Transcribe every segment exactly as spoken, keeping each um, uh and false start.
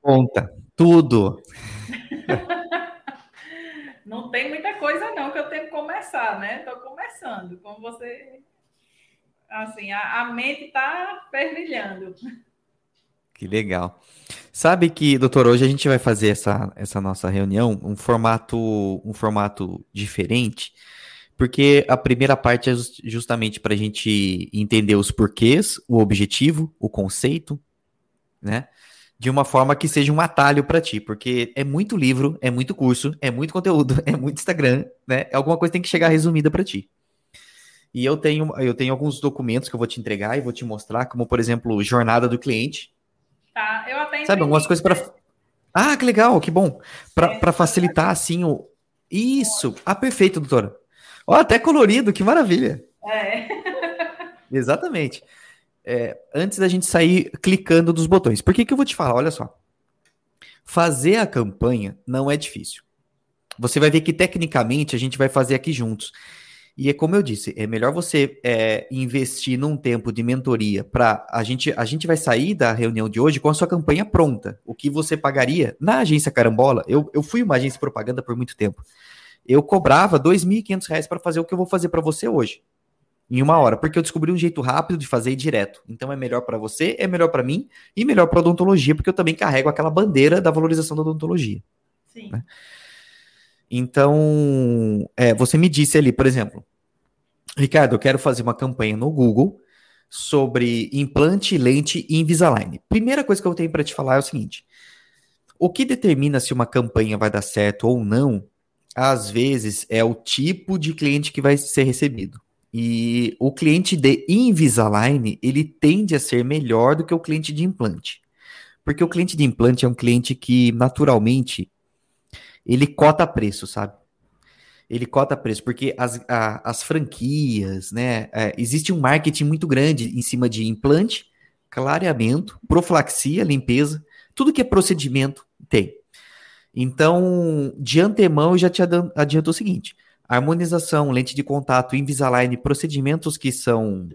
conta, tudo. Não tem muita coisa não que eu tenho que começar, né? Estou começando, como você... Assim, a, a mente está fervilhando. Que legal. Sabe que, doutor, hoje a gente vai fazer essa, essa nossa reunião, um formato, um formato diferente, porque a primeira parte é just- justamente para a gente entender os porquês, o objetivo, o conceito, né? De uma forma que seja um atalho para ti, porque é muito livro, é muito curso, é muito conteúdo, é muito Instagram, né? Alguma coisa tem que chegar resumida para ti. E eu tenho, eu tenho alguns documentos que eu vou te entregar e vou te mostrar, como por exemplo, jornada do cliente. Tá, eu até Sabe, algumas imprimi. coisas para. Ah, que legal, que bom. É, Para facilitar assim o. Isso. Ah, perfeito, doutora. Ó, até colorido, que maravilha. é. Exatamente. É, antes da gente sair clicando dos botões. Por que que eu vou te falar? Olha só. Fazer a campanha não é difícil. Você vai ver que tecnicamente a gente vai fazer aqui juntos. E é como eu disse, é melhor você é, investir num tempo de mentoria para a gente. A gente vai sair da reunião de hoje com a sua campanha pronta. O que você pagaria na agência Carambola? Eu, eu fui uma agência de propaganda por muito tempo. Eu cobrava dois mil e quinhentos reais para fazer o que eu vou fazer para você hoje, em uma hora, porque eu descobri um jeito rápido de fazer e direto. Então é melhor para você, é melhor para mim e melhor para odontologia, porque eu também carrego aquela bandeira da valorização da odontologia. Sim. Né? Então, é, você me disse ali, por exemplo, Ricardo, eu quero fazer uma campanha no Google sobre implante, lente e Invisalign. Primeira coisa que eu tenho para te falar é o seguinte: o que determina se uma campanha vai dar certo ou não, às vezes, é o tipo de cliente que vai ser recebido. E o cliente de Invisalign, ele tende a ser melhor do que o cliente de implante. Porque o cliente de implante é um cliente que, naturalmente, ele cota preço, sabe? Ele cota preço, porque as, a, as franquias, né? É, existe um marketing muito grande em cima de implante, clareamento, profilaxia, limpeza, tudo que é procedimento tem. Então, de antemão, eu já te adianto o seguinte: harmonização, lente de contato, Invisalign, procedimentos que são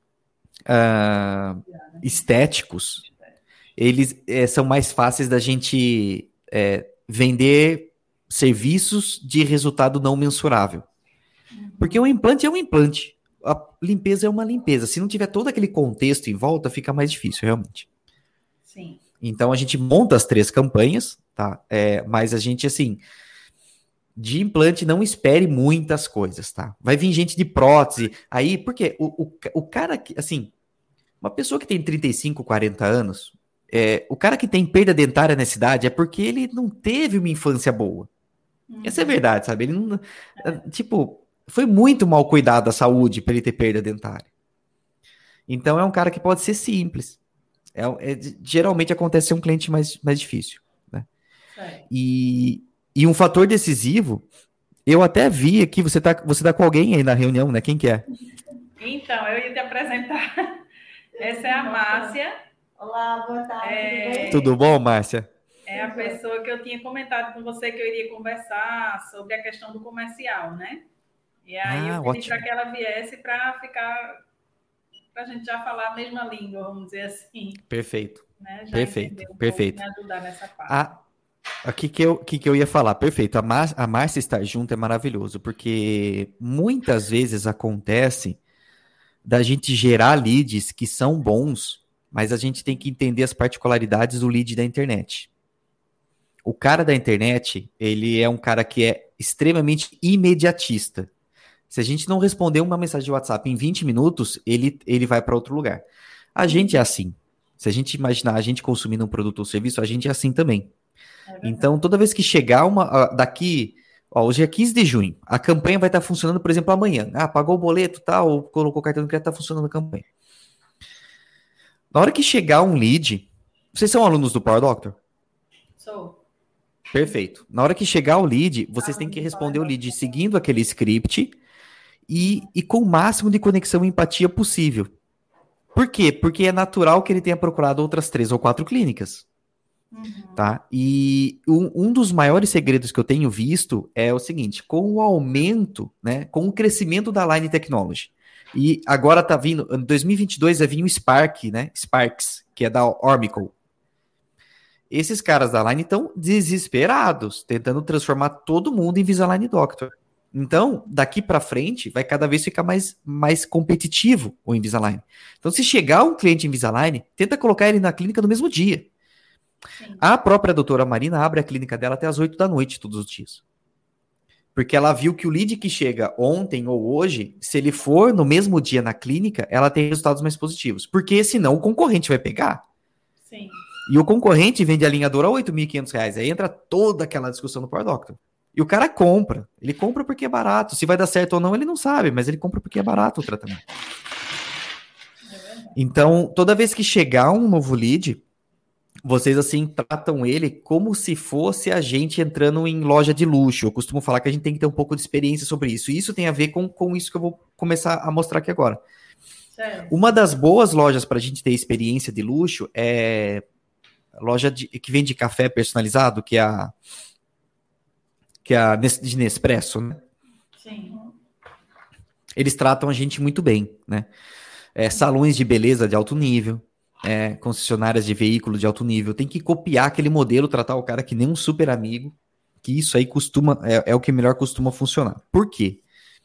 uh, estéticos, eles é, são mais fáceis da gente é, vender serviços de resultado não mensurável. Porque o implante é um implante. A limpeza é uma limpeza. Se não tiver todo aquele contexto em volta, fica mais difícil, realmente. Sim. Então, a gente monta as três campanhas, tá? É, mas a gente, assim, de implante, não espere muitas coisas, tá? Vai vir gente de prótese. Aí, porque o, o, o cara que, assim, uma pessoa que tem trinta e cinco, quarenta anos, é, o cara que tem perda dentária nessa idade é porque ele não teve uma infância boa. Uhum. Essa é a verdade, sabe? Ele não, é. Tipo, foi muito mal cuidado da saúde para ele ter perda dentária. Então, é um cara que pode ser simples. É, é, geralmente acontece ser um cliente mais, mais difícil, né? E, e um fator decisivo, eu até vi aqui, você tá, você tá com alguém aí na reunião, né? Quem que é? Então, eu ia te apresentar. Essa é a Márcia. Olá, boa tarde. É, tudo bom, Márcia? É a pessoa que eu tinha comentado com você que eu iria conversar sobre a questão do comercial, né? E aí ah, eu pedi para que ela viesse para ficar, para a gente já falar a mesma língua, vamos dizer assim. Perfeito. Né? Já perfeito, um perfeito. Me ajudar nessa parte. A, aqui que eu, que, que eu ia falar, perfeito. A, Mar, a Márcia estar junto é maravilhoso, porque muitas vezes acontece da gente gerar leads que são bons, mas a gente tem que entender as particularidades do lead da internet. O cara da internet, ele é um cara que é extremamente imediatista. Se a gente não responder uma mensagem de WhatsApp em vinte minutos, ele, ele vai para outro lugar. A gente é assim. Se a gente imaginar a gente consumindo um produto ou serviço, a gente é assim também. É então, toda vez que chegar uma... Daqui... Ó, hoje é quinze de junho. A campanha vai estar funcionando, por exemplo, amanhã. Ah, pagou o boleto, tal, ou colocou o cartão de crédito, está funcionando a campanha. Na hora que chegar um lead... Vocês são alunos do Power Doctor? Sou. Perfeito. Na hora que chegar o lead, vocês têm que responder o lead seguindo aquele script e, e com o máximo de conexão e empatia possível. Por quê? Porque é natural que ele tenha procurado outras três ou quatro clínicas. Uhum. Tá? E um, um dos maiores segredos que eu tenho visto é o seguinte: com o aumento, né, com o crescimento da Line Technology, e agora tá vindo, em dois mil e vinte e dois vai vir o Spark, né, Sparks, que é da Ormical. esses caras da Line estão desesperados, tentando transformar todo mundo em Invisalign Doctor. Então, daqui para frente, vai cada vez ficar mais, mais competitivo o Invisalign. Então, se chegar um cliente Invisalign, tenta colocar ele na clínica no mesmo dia. Sim. A própria doutora Marina abre a clínica dela até as oito da noite todos os dias. Porque ela viu que o lead que chega ontem ou hoje, se ele for no mesmo dia na clínica, ela tem resultados mais positivos. Porque senão o concorrente vai pegar. Sim. E o concorrente vende alinhador a oito mil e quinhentos reais. Aí entra toda aquela discussão no Power Doctor. E o cara compra. Ele compra porque é barato. Se vai dar certo ou não, ele não sabe, mas ele compra porque é barato o tratamento. Então, toda vez que chegar um novo lead, vocês, assim, tratam ele como se fosse a gente entrando em loja de luxo. Eu costumo falar que a gente tem que ter um pouco de experiência sobre isso. E isso tem a ver com, com isso que eu vou começar a mostrar aqui agora. Certo. Uma das boas lojas para a gente ter experiência de luxo é a loja de, que vende café personalizado, que é a, que é a de Nespresso, né? Sim. Eles tratam a gente muito bem, né? É, salões de beleza de alto nível. É, concessionárias de veículo de alto nível, tem que copiar aquele modelo, tratar o cara que nem um super amigo, que isso aí costuma, é, é o que melhor costuma funcionar. Por quê?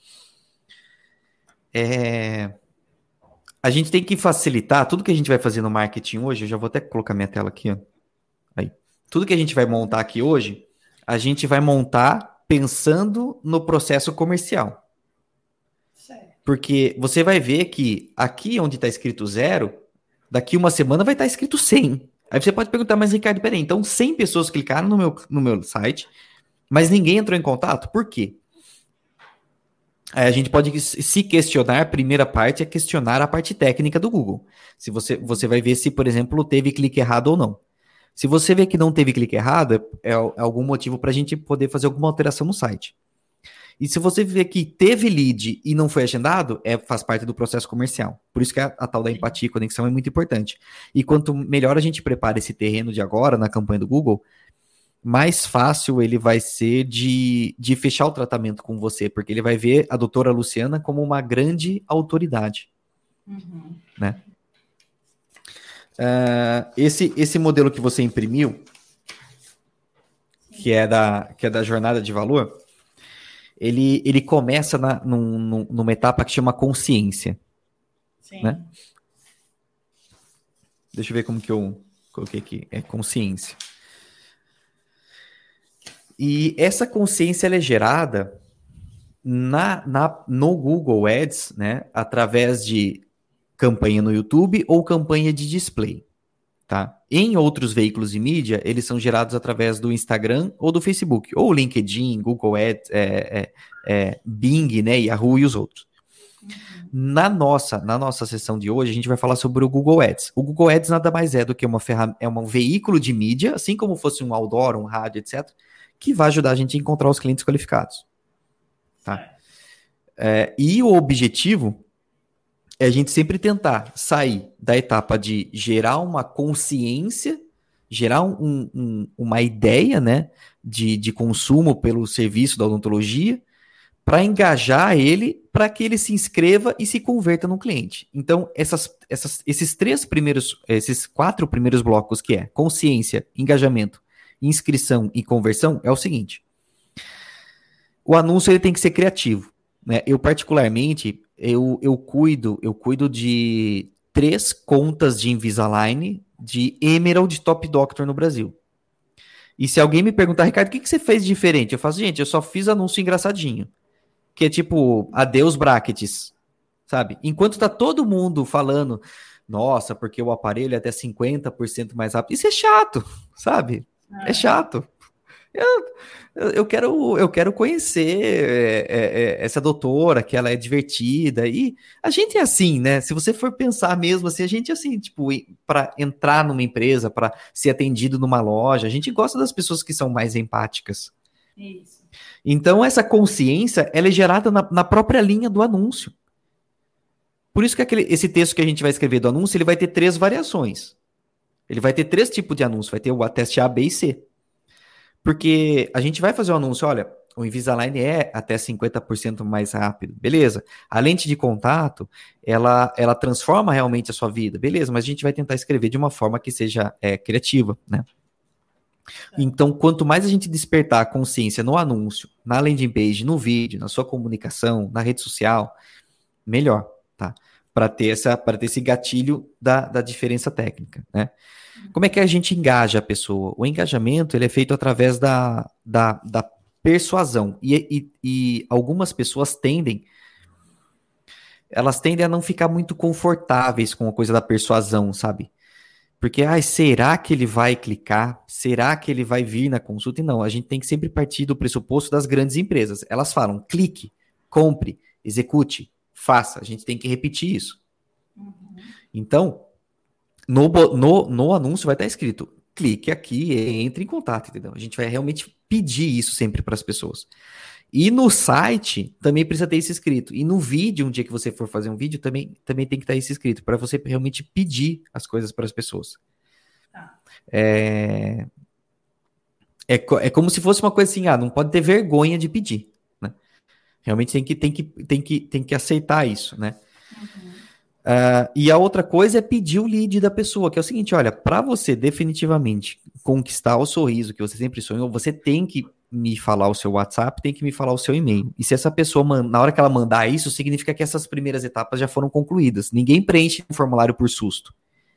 É, a gente tem que facilitar tudo que a gente vai fazer no marketing hoje, eu já vou até colocar minha tela aqui, ó. Aí. Tudo que a gente vai montar aqui hoje, a gente vai montar pensando no processo comercial. Certo. Porque você vai ver que aqui onde está escrito zero, daqui uma semana vai estar escrito cem. Aí você pode perguntar, mas Ricardo, peraí, então cem pessoas clicaram no meu, no meu site, mas ninguém entrou em contato? Por quê? Aí a gente pode se questionar, a primeira parte é questionar a parte técnica do Google. Se você, você vai ver se, por exemplo, teve clique errado ou não. Se você vê que não teve clique errado, é, é algum motivo para a gente poder fazer alguma alteração no site. E se você vê que teve lead e não foi agendado, é, faz parte do processo comercial. Por isso que a, a tal da empatia e conexão é muito importante. E quanto melhor a gente prepara esse terreno de agora, na campanha do Google, mais fácil ele vai ser de, de fechar o tratamento com você, porque ele vai ver a doutora Luciana como uma grande autoridade. Uhum. Né? Uh, esse, esse modelo que você imprimiu, que é da, que é da jornada de valor, Ele, ele começa na, num, numa etapa que chama consciência. Sim. Né? Deixa eu ver como que eu coloquei aqui. É consciência. E essa consciência ela é gerada na, na, no Google Ads, né, através de campanha no YouTube ou campanha de display. Tá? Em outros veículos de mídia, eles são gerados através do Instagram ou do Facebook, ou LinkedIn, Google Ads, é, é, é, Bing, né, Yahoo e os outros. Uhum. Na nossa, na nossa sessão de hoje, a gente vai falar sobre o Google Ads. O Google Ads nada mais é do que uma ferramenta, é um veículo de mídia, assim como fosse um outdoor, um rádio, etcétera, que vai ajudar a gente a encontrar os clientes qualificados. Tá? É, e o objetivo é a gente sempre tentar sair da etapa de gerar uma consciência, gerar um, um, uma ideia, né, de, de consumo pelo serviço da odontologia, para engajar ele, para que ele se inscreva e se converta no cliente. Então, essas, essas, esses três primeiros, esses quatro primeiros blocos, que é consciência, engajamento, inscrição e conversão, é o seguinte. O anúncio ele tem que ser criativo. Né? Eu, particularmente, eu, eu, cuido, eu cuido de três contas de Invisalign de Emerald Top Doctor no Brasil. E se alguém me perguntar, Ricardo, o que, que você fez de diferente? Eu faço, gente, eu só fiz anúncio engraçadinho. Que é tipo, adeus brackets, sabe? Enquanto tá todo mundo falando, nossa, porque o aparelho é até cinquenta por cento mais rápido. Isso é chato, sabe? É, é chato. Eu, eu, quero, eu quero conhecer é, é, essa doutora, que ela é divertida, e a gente é assim, né? Se você for pensar mesmo assim, a gente é assim, tipo, para entrar numa empresa, para ser atendido numa loja, a gente gosta das pessoas que são mais empáticas. Isso. Então, essa consciência, ela é gerada na, na própria linha do anúncio. Por isso que aquele, esse texto que a gente vai escrever do anúncio, ele vai ter três variações. Ele vai ter três tipos de anúncio, vai ter o teste A, B e C. Porque a gente vai fazer um anúncio, olha, o Invisalign é até cinquenta por cento mais rápido, beleza. A lente de contato, ela, ela transforma realmente a sua vida, beleza, mas a gente vai tentar escrever de uma forma que seja é, criativa, né? Então, quanto mais a gente despertar a consciência no anúncio, na landing page, no vídeo, na sua comunicação, na rede social, melhor, tá? Para ter, essa, para ter esse gatilho da, da diferença técnica, né? Como é que a gente engaja a pessoa? O engajamento, ele é feito através da, da, da persuasão. E, e, e algumas pessoas tendem, elas tendem a não ficar muito confortáveis com a coisa da persuasão, sabe? Porque, ai, será que ele vai clicar? Será que ele vai vir na consulta? E não, a gente tem que sempre partir do pressuposto das grandes empresas. Elas falam, clique, compre, execute, faça. A gente tem que repetir isso. Uhum. Então, no, no, no anúncio vai estar escrito, clique aqui e entre em contato, entendeu? A gente vai realmente pedir isso sempre para as pessoas. E no site também precisa ter isso escrito. E no vídeo, um dia que você for fazer um vídeo, também, também tem que estar isso escrito, para você realmente pedir as coisas para as pessoas. Tá. É... É, é como se fosse uma coisa assim, ah, não pode ter vergonha de pedir, né? Realmente tem que, tem que, tem que, tem que aceitar isso, né? Uhum. Uh, e a outra coisa é pedir o lead da pessoa, que é o seguinte, olha, para você definitivamente conquistar o sorriso que você sempre sonhou, você tem que me falar o seu WhatsApp, tem que me falar o seu e-mail. E se essa pessoa, na hora que ela mandar isso, significa que essas primeiras etapas já foram concluídas. Ninguém preenche um formulário por susto.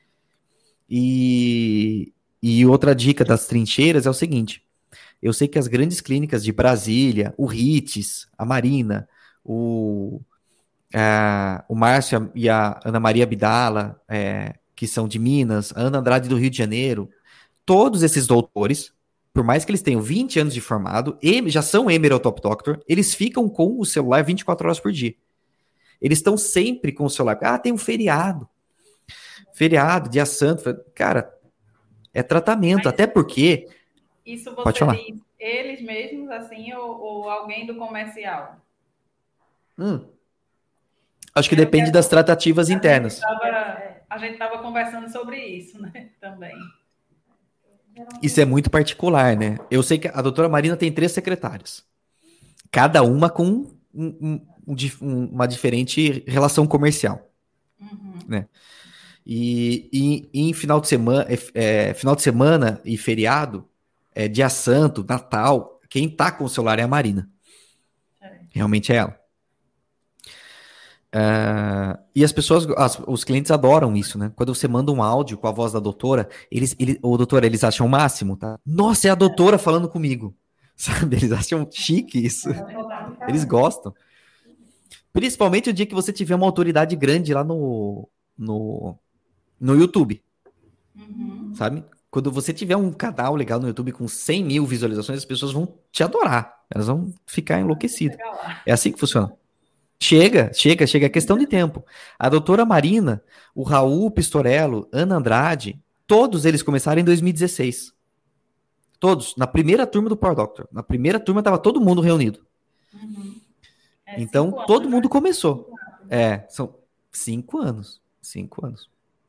E, e outra dica das trincheiras é o seguinte, eu sei que as grandes clínicas de Brasília, o RITES, a Marina, o, a, o Márcio e a Ana Maria Abdala, é, que são de Minas, a Ana Andrade do Rio de Janeiro, todos esses doutores, por mais que eles tenham vinte anos de formado, e já são Emerald Top Doctor, eles ficam com o celular vinte e quatro horas por dia. Eles estão sempre com o celular. Ah, tem um feriado. Feriado, dia santo. Cara, é tratamento. Mas até porque... Isso você pode falar. Diz eles mesmos, assim, ou, ou alguém do comercial? Hum. Acho que Eu depende quero... das tratativas a internas. Gente tava, a gente estava conversando sobre isso, né? Também. Isso é muito particular, né? Eu sei que a doutora Marina tem três secretárias. Cada uma com um, um, um, uma diferente relação comercial. Uhum. Né? E, e, e em final de semana, é, final de semana e feriado, é, dia santo, Natal, quem tá com o celular é a Marina. É. Realmente é ela. Uh, e as pessoas, as, os clientes adoram isso, né? Quando você manda um áudio com a voz da doutora, eles, eles, o doutor, eles acham o máximo, tá? Nossa, é a doutora falando comigo. Sabe? Eles acham chique isso. Eles gostam. Principalmente o dia que você tiver uma autoridade grande lá no, no, no YouTube. Uhum. Sabe? Quando você tiver um canal legal no YouTube com cem mil visualizações, as pessoas vão te adorar. Elas vão ficar enlouquecidas. É assim que funciona. Chega, chega, chega. É questão de tempo. A doutora Marina, o Raul Pistorello, Ana Andrade, todos eles começaram em dois mil e dezesseis. Todos. Na primeira turma do Power Doctor. Na primeira turma estava todo mundo reunido. Uhum. É então, todo anos, mundo né? começou. É, são cinco anos. Cinco anos.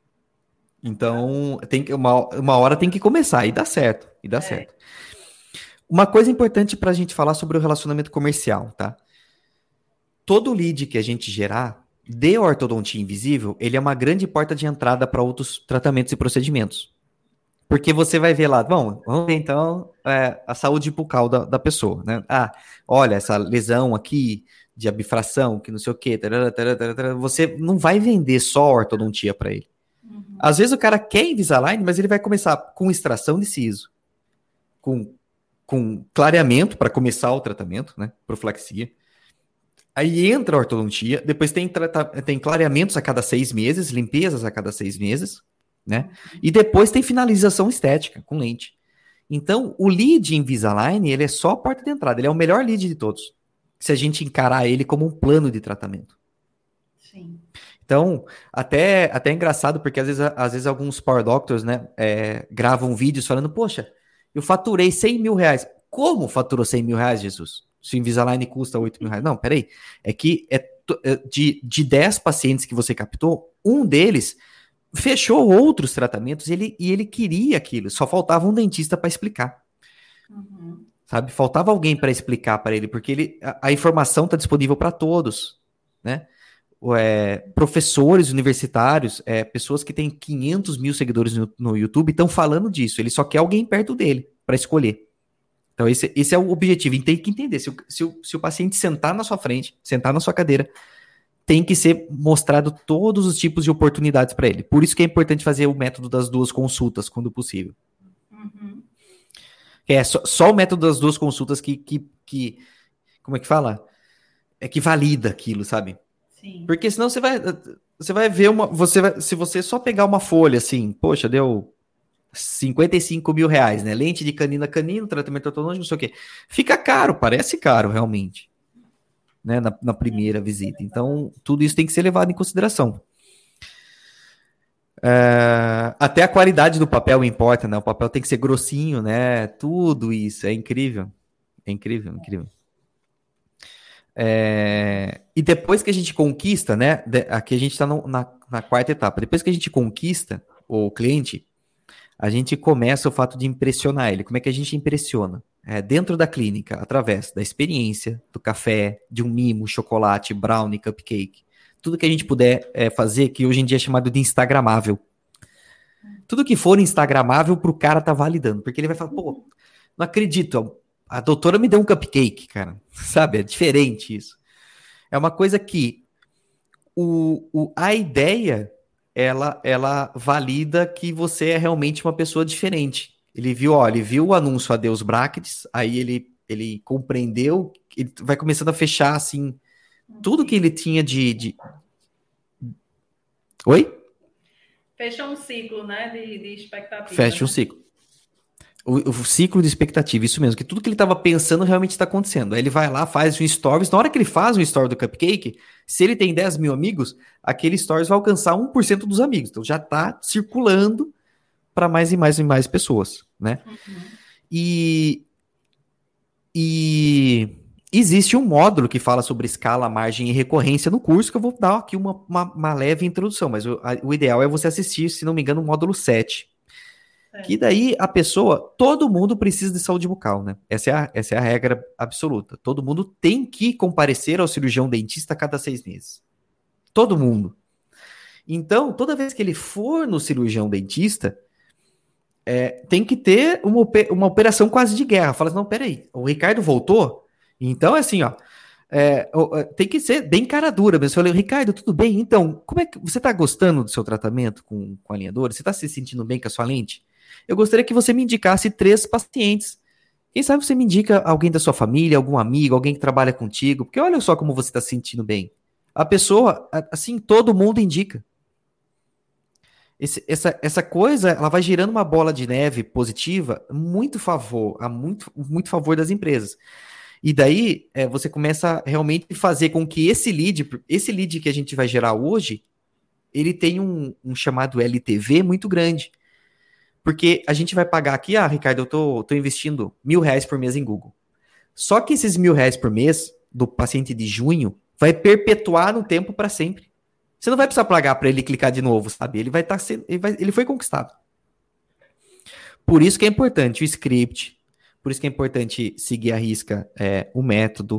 Então, tem que, uma, uma hora tem que começar. E dá certo. E dá é. certo. Uma coisa importante para a gente falar sobre o relacionamento comercial, tá? Todo lead que a gente gerar de ortodontia invisível, ele é uma grande porta de entrada para outros tratamentos e procedimentos. Porque você vai ver lá, bom, vamos ver então é, a saúde bucal da, da pessoa, né? Ah, olha, essa lesão aqui de abfração, que não sei o quê, tarará, tarará, tarará, você não vai vender só ortodontia para ele. Uhum. Às vezes o cara quer Invisalign, mas ele vai começar com extração de siso, com, com clareamento para começar o tratamento, né? Profilaxia. Aí entra a ortodontia, depois tem, tem clareamentos a cada seis meses, limpezas a cada seis meses, né? E depois tem finalização estética com lente. Então, o lead Invisalign, ele é só a porta de entrada, ele é o melhor lead de todos, se a gente encarar ele como um plano de tratamento. Sim. Então, até, até é engraçado, porque às vezes, às vezes alguns Power Doctors, né, é, gravam vídeos falando, poxa, eu faturei cem mil reais. Como faturou cem mil reais, Jesus? Se o Invisalign custa oito mil reais. Não, peraí. É que é de, de dez pacientes que você captou, um deles fechou outros tratamentos e ele, e ele queria aquilo. Só faltava um dentista para explicar. Uhum. Sabe? Faltava alguém para explicar para ele, porque ele, a, a informação está disponível para todos. Né? É, professores universitários, é, pessoas que têm quinhentos mil seguidores no, no YouTube estão falando disso. Ele só quer alguém perto dele para escolher. Então, esse, esse é o objetivo. E tem que entender, se o, se, o, se o paciente sentar na sua frente, sentar na sua cadeira, tem que ser mostrado todos os tipos de oportunidades para ele. Por isso que é importante fazer o método das duas consultas, quando possível. Uhum. É só, só o método das duas consultas que, que, que, como é que fala? É que valida aquilo, sabe? Sim. Porque senão você vai, você vai ver uma, você vai, se você só pegar uma folha assim, poxa, deu cinquenta e cinco mil reais, né? Lente de canino a canino, tratamento ortodôntico, não sei o quê. Fica caro, parece caro realmente, né? Na, na primeira visita. Então, tudo isso tem que ser levado em consideração. É, até a qualidade do papel importa, né? O papel tem que ser grossinho, né? Tudo isso é incrível. É incrível, incrível. É, e depois que a gente conquista, né? Aqui a gente está na, na quarta etapa. Depois que a gente conquista o cliente, a gente começa o fato de impressionar ele. Como é que a gente impressiona? É, dentro da clínica, através da experiência, do café, de um mimo, chocolate, brownie, cupcake. Tudo que a gente puder é, fazer, que hoje em dia é chamado de instagramável. Tudo que for instagramável pro cara tá validando. Porque ele vai falar, pô, não acredito, a doutora me deu um cupcake, cara. Sabe, é diferente isso. É uma coisa que o, o, a ideia... Ela, ela valida que você é realmente uma pessoa diferente. Ele viu, ó, ele viu o anúncio Adeus Brackets, aí ele, ele compreendeu, ele vai começando a fechar, assim, tudo que ele tinha de... de... Oi? Fecha um ciclo, né, de, de expectativa. Fecha um né? ciclo. O, o ciclo de expectativa, isso mesmo, que tudo que ele estava pensando realmente está acontecendo. Aí ele vai lá, faz um stories, na hora que ele faz um story do cupcake, se ele tem dez mil amigos, aquele stories vai alcançar um por cento dos amigos. Então já está circulando para mais e mais e mais pessoas, né? Uhum. E, e existe um módulo que fala sobre escala, margem e recorrência no curso, que eu vou dar aqui uma, uma, uma leve introdução, mas o, a, o ideal é você assistir, se não me engano, o módulo sete. Que daí a pessoa, todo mundo precisa de saúde bucal, né? Essa é, a, essa é a regra absoluta. Todo mundo tem que comparecer ao cirurgião dentista a cada seis meses. Todo mundo. Então, toda vez que ele for no cirurgião dentista, é, tem que ter uma, uma operação quase de guerra. Fala assim, não, peraí, o Ricardo voltou? Então, é assim, ó, é, tem que ser bem cara dura mesmo. Eu falei, Ricardo, tudo bem? Então, como é que você tá gostando do seu tratamento com, com a alinhadora? Você tá se sentindo bem com a sua lente? Eu gostaria que você me indicasse três pacientes. Quem sabe você me indica alguém da sua família, algum amigo, alguém que trabalha contigo, porque olha só como você está se sentindo bem. A pessoa, assim, todo mundo indica. Esse, essa, essa coisa, ela vai girando uma bola de neve positiva, muito favor, a muito, muito favor das empresas. E daí, é, você começa a realmente fazer com que esse lead, esse lead que a gente vai gerar hoje, ele tenha um, um chamado L T V muito grande. Porque a gente vai pagar aqui, ah, Ricardo, eu tô, tô investindo mil reais por mês em Google. Só que esses mil reais por mês do paciente de junho vai perpetuar no tempo para sempre. Você não vai precisar pagar para ele clicar de novo, sabe? Ele vai estar tá sendo, ele, vai, ele foi conquistado. Por isso que é importante o script, por isso que é importante seguir à risca é, o método.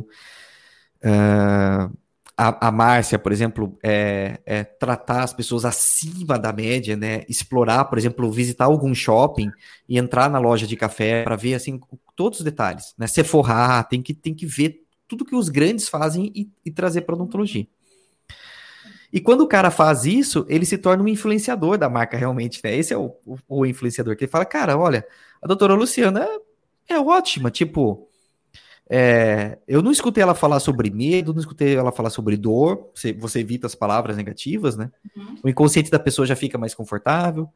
Uh, A, a Márcia, por exemplo, é, é tratar as pessoas acima da média, né? Explorar, por exemplo, visitar algum shopping e entrar na loja de café para ver assim todos os detalhes, né? Se forrar, tem que, tem que ver tudo que os grandes fazem e, e trazer para a odontologia. E quando o cara faz isso, ele se torna um influenciador da marca realmente, né? Esse é o, o, o influenciador que ele fala, cara, olha, a doutora Luciana é, é ótima, tipo... É, eu não escutei ela falar sobre medo, não escutei ela falar sobre dor, você, você evita as palavras negativas, né? Uhum. O inconsciente da pessoa já fica mais confortável.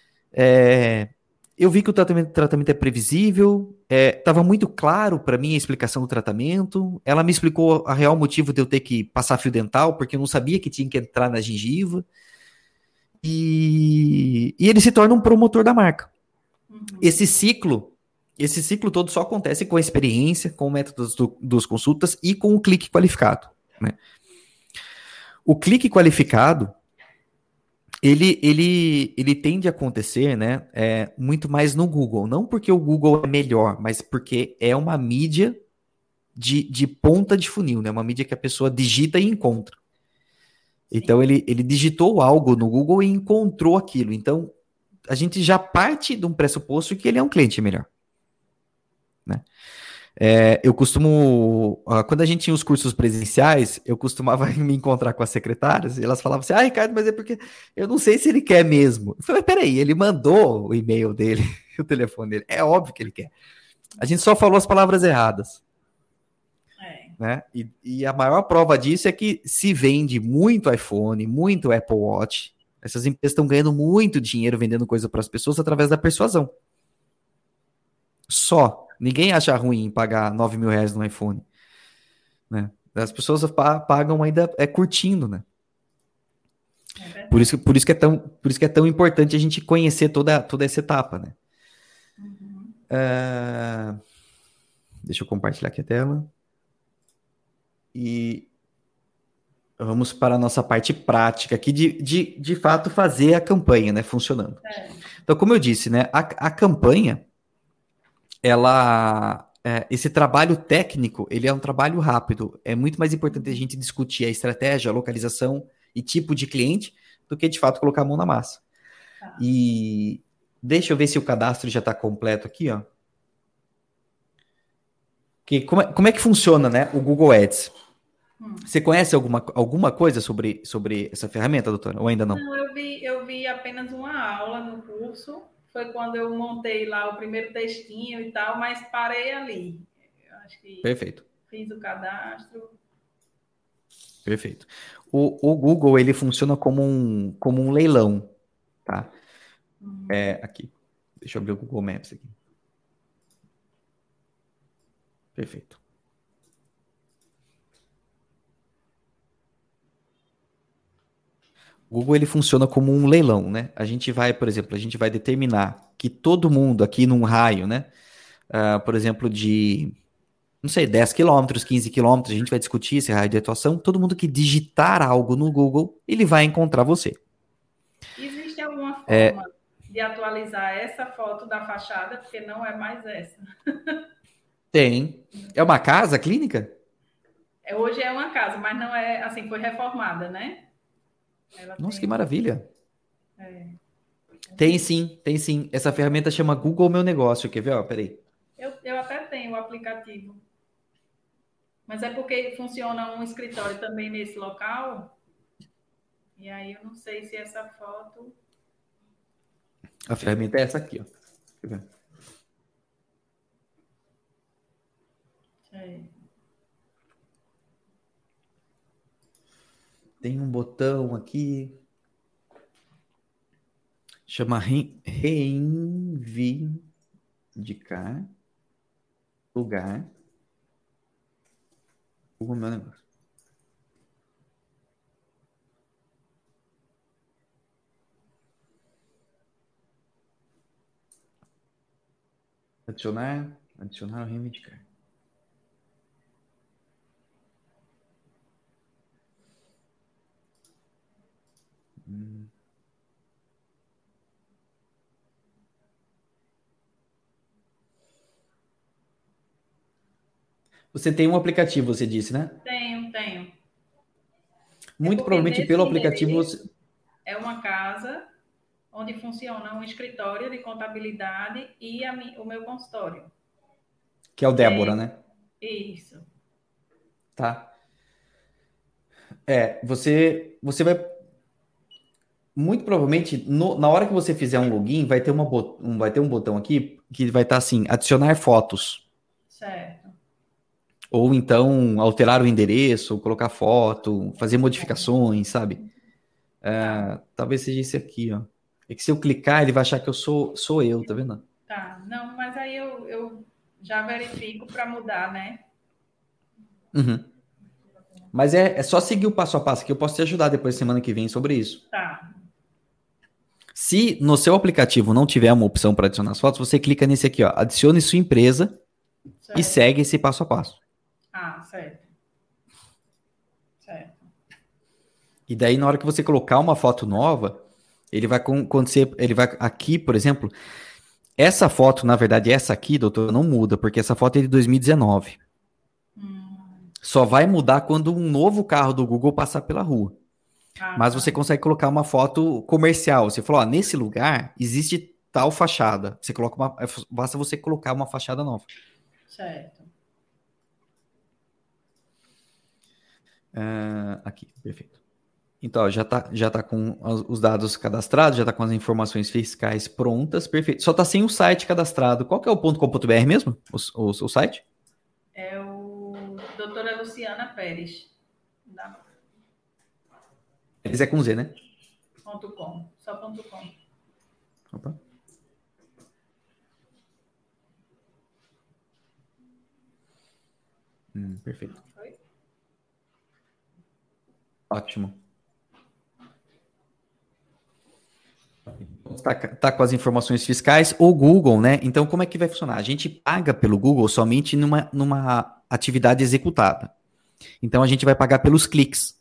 É, eu vi que o tratamento, tratamento é previsível, estava é, muito claro para mim a explicação do tratamento. Ela me explicou a real motivo de eu ter que passar fio dental, porque eu não sabia que tinha que entrar na gengiva. E, e ele se torna um promotor da marca. Uhum. Esse ciclo Esse ciclo todo só acontece com a experiência, com o método do, dos consultas e com o clique qualificado, né? O clique qualificado, ele, ele, ele tende a acontecer, né, é, muito mais no Google. Não porque o Google é melhor, mas porque é uma mídia de, de ponta de funil, né? Uma mídia que a pessoa digita e encontra. Sim. Então, ele, ele digitou algo no Google e encontrou aquilo. Então, a gente já parte de um pressuposto que ele é um cliente melhor. né? É, eu costumo, quando a gente tinha os cursos presenciais, eu costumava me encontrar com as secretárias e elas falavam assim, ah, Ricardo, mas é porque eu não sei se ele quer mesmo. Eu falei, peraí, ele mandou o e-mail dele, o telefone dele, é óbvio que ele quer. A gente só falou as palavras erradas. É. Né? E, e a maior prova disso é que se vende muito iPhone, muito Apple Watch, essas empresas estão ganhando muito dinheiro vendendo coisa para as pessoas através da persuasão. Só. Ninguém acha ruim em pagar nove mil reais no iPhone. Né? As pessoas pagam ainda é curtindo, né? É por, isso, por, isso que é tão, por isso que é tão importante a gente conhecer toda, toda essa etapa, né? Uhum. Uh, deixa eu compartilhar aqui a tela. E vamos para a nossa parte prática aqui de, de, de fato fazer a campanha, né? Funcionando. É. Então, como eu disse, né? A, a campanha ela, é, esse trabalho técnico, ele é um trabalho rápido. É muito mais importante a gente discutir a estratégia, a localização e tipo de cliente do que, de fato, colocar a mão na massa. Tá. E deixa eu ver se o cadastro já está completo aqui, ó. Que, como, é, como é que funciona, né, o Google Ads? Hum. Você conhece alguma, alguma coisa sobre, sobre essa ferramenta, doutora? Ou ainda não? Não, eu vi, eu vi apenas uma aula no curso. Foi quando eu montei lá o primeiro textinho e tal, mas parei ali. Eu acho que Perfeito. Fiz o cadastro. Perfeito. O, o Google, ele funciona como um, como um leilão, tá? Hum. É, aqui. Deixa eu abrir o Google Maps aqui. Perfeito. O Google, ele funciona como um leilão, né? A gente vai, por exemplo, a gente vai determinar que todo mundo aqui num raio, né? Uh, por exemplo, de, não sei, dez quilômetros, quinze quilômetros, a gente vai discutir esse raio de atuação. Todo mundo que digitar algo no Google, ele vai encontrar você. Existe alguma forma é... de atualizar essa foto da fachada? Porque não é mais essa. Tem. É uma casa, clínica? É, hoje é uma casa, mas não é, assim, foi reformada, né? Ela Nossa, tem... que maravilha. É. Tem sim, tem sim. Essa ferramenta chama Google Meu Negócio. Quer ver? Ó, peraí. Eu, eu até tenho o aplicativo. Mas é porque funciona um escritório também nesse local. E aí eu não sei se essa foto... A ferramenta é essa aqui, ó. Quer ver? É. Tem um botão aqui. Chama re, reivindicar lugar. O meu negócio. Adicionar, adicionar ou reivindicar. Hum. Você tem um aplicativo, você disse, né? Tenho, tenho. Muito é provavelmente pelo aplicativo você... É uma casa onde funciona um escritório de contabilidade e a mi... o meu consultório. Que é o Débora, é... né? Isso. Tá. É, você, você vai... Muito provavelmente, no, na hora que você fizer um login, vai ter, uma bot... um, vai ter um botão aqui que vai estar assim, adicionar fotos. Certo. Ou então alterar o endereço, colocar foto, fazer modificações, sabe? É, talvez seja esse aqui, ó. É que se eu clicar, ele vai achar que eu sou, sou eu, tá vendo? Tá, não, mas aí eu, eu já verifico para mudar, né? Uhum. Mas é, é só seguir o passo a passo que eu posso te ajudar depois semana que vem sobre isso. Tá. Se no seu aplicativo não tiver uma opção para adicionar as fotos, você clica nesse aqui, ó. Adicione sua empresa certo. E segue esse passo a passo. Ah, certo. Certo. E daí, na hora que você colocar uma foto nova, ele vai acontecer, ele vai aqui, por exemplo, essa foto, na verdade, essa aqui, doutor, não muda, porque essa foto é de dois mil e dezenove. Hum. Só vai mudar quando um novo carro do Google passar pela rua. Ah, Mas tá. Você consegue colocar uma foto comercial. Você falou, ó, nesse lugar existe tal fachada. Você coloca uma, basta você colocar uma fachada nova. Certo. Uh, aqui, perfeito. Então, ó, já está já tá com os dados cadastrados, já está com as informações fiscais prontas, perfeito. Só está sem o site cadastrado. Qual que é o .com.br mesmo, o, o, o site? É o doutora Luciana Pérez. Da... Pérez é com Z, né? Ponto .com, só ponto .com. Opa. Hum, perfeito. Foi? Ótimo. Tá, tá com as informações fiscais, o Google, né? Então, como é que vai funcionar? A gente paga pelo Google somente numa, numa atividade executada. Então, a gente vai pagar pelos cliques.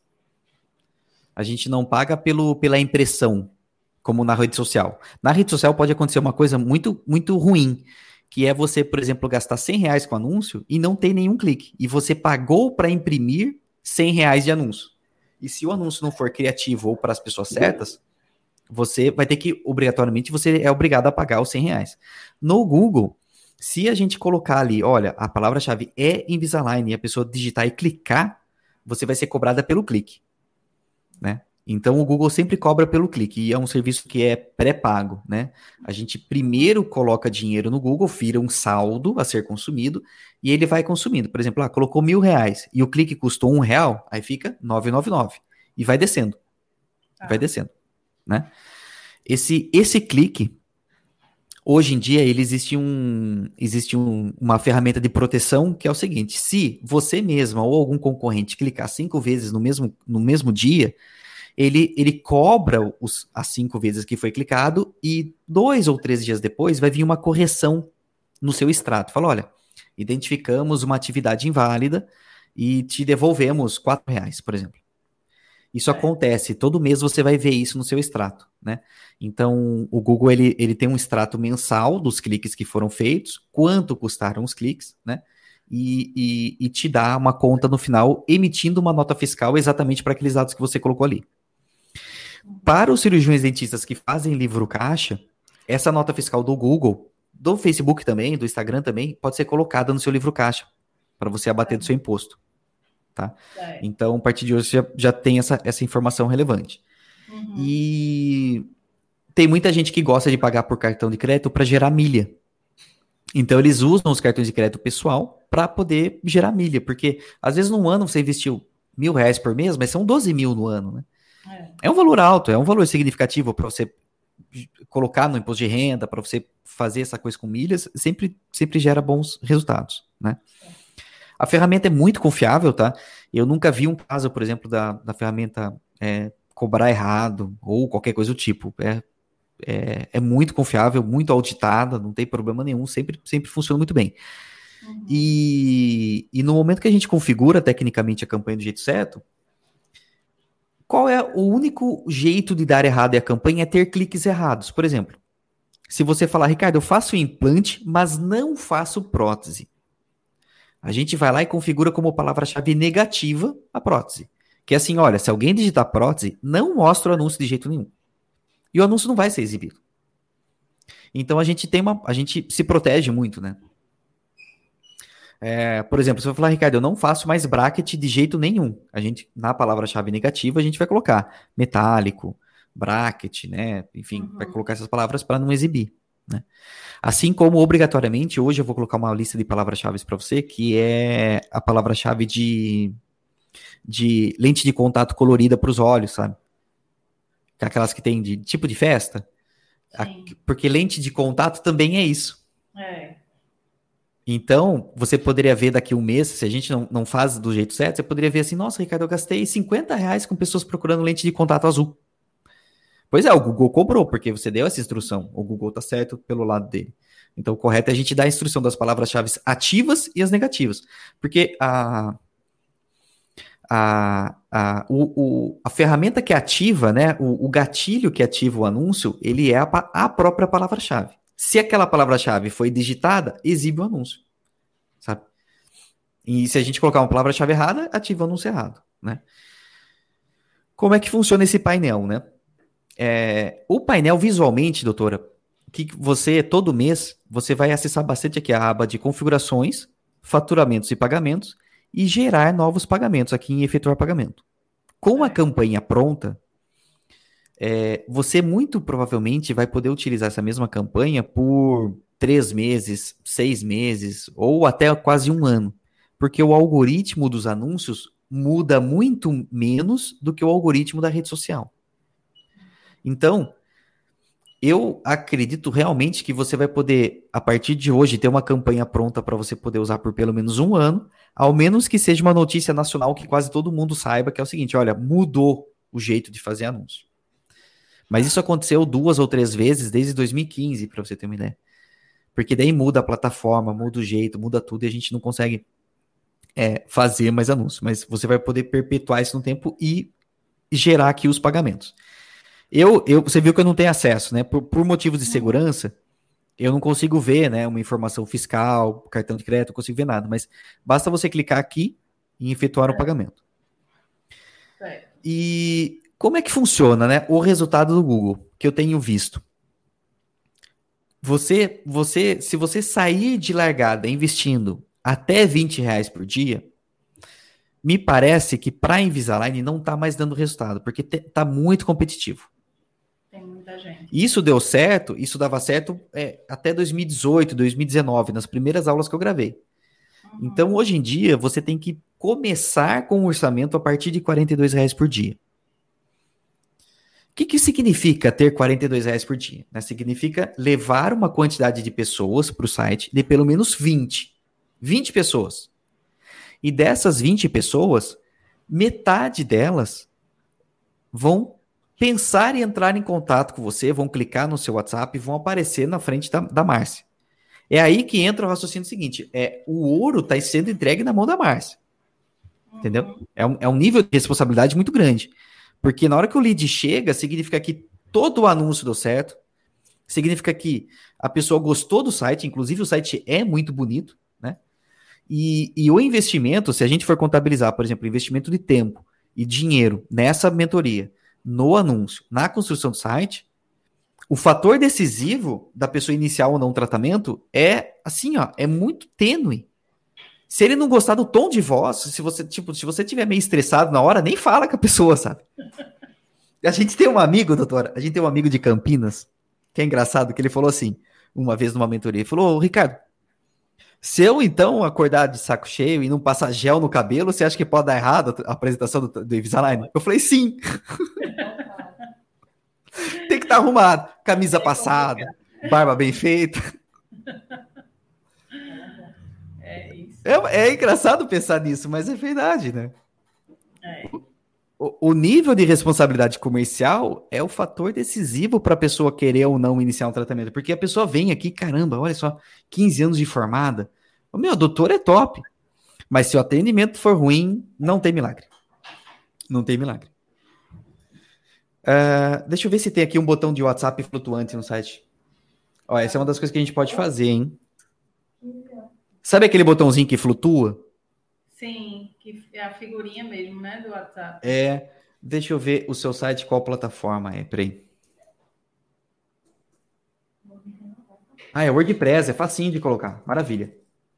A gente não paga pelo, pela impressão, como na rede social. Na rede social pode acontecer uma coisa muito, muito ruim, que é você, por exemplo, gastar cem reais com anúncio e não ter nenhum clique. E você pagou para imprimir cem reais de anúncio. E se o anúncio não for criativo ou para as pessoas certas, você vai ter que, obrigatoriamente, você é obrigado a pagar os cem reais. No Google, se a gente colocar ali, olha, a palavra-chave é Invisalign e a pessoa digitar e clicar, você vai ser cobrada pelo clique, né? Então, o Google sempre cobra pelo clique e é um serviço que é pré-pago, né? A gente primeiro coloca dinheiro no Google, vira um saldo a ser consumido e ele vai consumindo. Por exemplo, ah, colocou mil reais e o clique custou um real, aí fica novecentos e noventa e nove e vai descendo, ah. vai descendo, né? Esse, esse clique, hoje em dia, ele existe, um, existe um, uma ferramenta de proteção que é o seguinte, se você mesma ou algum concorrente clicar cinco vezes no mesmo, no mesmo dia, Ele, ele cobra os, as cinco vezes que foi clicado e dois ou três dias depois vai vir uma correção no seu extrato. Fala, olha, identificamos uma atividade inválida e te devolvemos quatro reais, por exemplo. Isso é. acontece, todo mês você vai ver isso no seu extrato, né? Então, o Google, ele, ele tem um extrato mensal dos cliques que foram feitos, quanto custaram os cliques, né? E, e, e te dá uma conta no final, emitindo uma nota fiscal exatamente para aqueles dados que você colocou ali. Para os cirurgiões dentistas que fazem livro caixa, essa nota fiscal do Google, do Facebook também, do Instagram também, pode ser colocada no seu livro caixa, para você abater do seu imposto. Tá? É. Então, a partir de hoje, você já, já tem essa, essa informação relevante. Uhum. E tem muita gente que gosta de pagar por cartão de crédito para gerar milha. Então, eles usam os cartões de crédito pessoal para poder gerar milha, porque às vezes num ano você investiu mil reais por mês, mas são doze mil no ano, né? É. é um valor alto, é um valor significativo para você colocar no imposto de renda, para você fazer essa coisa com milhas, sempre, sempre gera bons resultados, né? A ferramenta é muito confiável, tá? Eu nunca vi um caso, por exemplo, da, da ferramenta é, cobrar errado ou qualquer coisa do tipo. É, é, é muito confiável, muito auditada, não tem problema nenhum, sempre, sempre funciona muito bem. Uhum. E, e no momento que a gente configura tecnicamente a campanha do jeito certo, qual é o único jeito de dar errado a campanha é ter cliques errados. Por exemplo, se você falar, Ricardo, eu faço implante, mas não faço prótese. A gente vai lá e configura como palavra-chave negativa a prótese. Que é assim, olha, se alguém digitar prótese, não mostra o anúncio de jeito nenhum. E o anúncio não vai ser exibido. Então a gente tem uma, a gente se protege muito, né? É, por exemplo, você vai falar, Ricardo, eu não faço mais bracket de jeito nenhum. A gente, na palavra-chave negativa, a gente vai colocar metálico, bracket, né? Enfim, uhum. vai colocar essas palavras para não exibir, né? Assim como, obrigatoriamente, hoje eu vou colocar uma lista de palavras-chave para você, que é a palavra-chave de, de lente de contato colorida para os olhos, sabe? Aquelas que tem de tipo de festa. A, porque lente de contato também é isso. É. Então, você poderia ver daqui a um mês, se a gente não, não faz do jeito certo, você poderia ver assim, nossa, Ricardo, eu gastei cinquenta reais com pessoas procurando lente de contato azul. Pois é, o Google cobrou, porque você deu essa instrução. O Google tá certo pelo lado dele. Então, o correto é a gente dar a instrução das palavras-chave ativas e as negativas. Porque a, a, a, o, o, a ferramenta que ativa, né, o, o gatilho que ativa o anúncio, ele é a, a própria palavra-chave. Se aquela palavra-chave foi digitada, exibe o anúncio, sabe? E se a gente colocar uma palavra-chave errada, ativa o anúncio errado, né? Como é que funciona esse painel, né? É, o painel visualmente, doutora, que você, todo mês, você vai acessar bastante aqui a aba de configurações faturamentos e pagamentos e gerar novos pagamentos aqui em efetuar pagamento. Com a campanha pronta, é, você muito provavelmente vai poder utilizar essa mesma campanha por três meses, seis meses ou até quase um ano. Porque o algoritmo dos anúncios muda muito menos do que o algoritmo da rede social. Então, eu acredito realmente que você vai poder, a partir de hoje, ter uma campanha pronta para você poder usar por pelo menos um ano, ao menos que seja uma notícia nacional que quase todo mundo saiba, que é o seguinte, olha, mudou o jeito de fazer anúncio. Mas isso aconteceu duas ou três vezes desde dois mil e quinze, para você ter uma ideia. Porque daí muda a plataforma, muda o jeito, muda tudo e a gente não consegue é, fazer mais anúncio. Mas você vai poder perpetuar isso no tempo e gerar aqui os pagamentos. Eu, eu, você viu que eu não tenho acesso, né? Por, por motivos de segurança, eu não consigo ver, né, uma informação fiscal, cartão de crédito, não consigo ver nada. Mas basta você clicar aqui e efetuar o é. pagamento. É. E como é que funciona, né? O resultado do Google, que eu tenho visto. Você, você, se você sair de largada investindo até vinte reais por dia, me parece que para a Invisalign não está mais dando resultado, porque está muito competitivo. Tem muita gente. Isso deu certo, isso dava certo é, até dois mil e dezoito, dois mil e dezenove, nas primeiras aulas que eu gravei. Uhum. Então, hoje em dia, você tem que começar com um orçamento a partir de quarenta e dois reais por dia. O que, que significa ter quarenta e dois reais por dia? Né? Significa levar uma quantidade de pessoas para o site de pelo menos vinte. vinte pessoas. E dessas vinte pessoas, metade delas vão pensar em entrar em contato com você, vão clicar no seu WhatsApp e vão aparecer na frente da, da Márcia. É aí que entra o raciocínio seguinte, é, o ouro está sendo entregue na mão da Márcia. Entendeu? É um, é um nível de responsabilidade muito grande. Porque na hora que o lead chega, significa que todo o anúncio deu certo, significa que a pessoa gostou do site, inclusive o site é muito bonito, né? E, e o investimento, se a gente for contabilizar, por exemplo, investimento de tempo e dinheiro nessa mentoria, no anúncio, na construção do site, o fator decisivo da pessoa iniciar ou não o tratamento é, assim, ó, é muito tênue. Se ele não gostar do tom de voz, se você, tipo, se você tiver meio estressado na hora, nem fala com a pessoa, sabe? A gente tem um amigo, doutora, a gente tem um amigo de Campinas, que é engraçado, que ele falou assim, uma vez numa mentoria, ele falou, ô, Ricardo, se eu, então, acordar de saco cheio e não passar gel no cabelo, você acha que pode dar errado a apresentação do, do Invisalign? Eu falei, sim. Tem que estar arrumado. Camisa passada, barba bem feita. É isso. É, é engraçado pensar nisso, mas é verdade, né? É. O, o nível de responsabilidade comercial é o fator decisivo para a pessoa querer ou não iniciar um tratamento. Porque a pessoa vem aqui, caramba, olha só, quinze anos de formada. O meu doutor é top. Mas se o atendimento for ruim, não tem milagre. Não tem milagre. Uh, deixa eu ver se tem aqui um botão de WhatsApp flutuante no site. Ó, essa é uma das coisas que a gente pode fazer, hein? Sabe aquele botãozinho que flutua? Sim, que é a figurinha mesmo, né, do WhatsApp. É, deixa eu ver o seu site, qual plataforma é, peraí. Ah, é WordPress, é facinho de colocar, maravilha.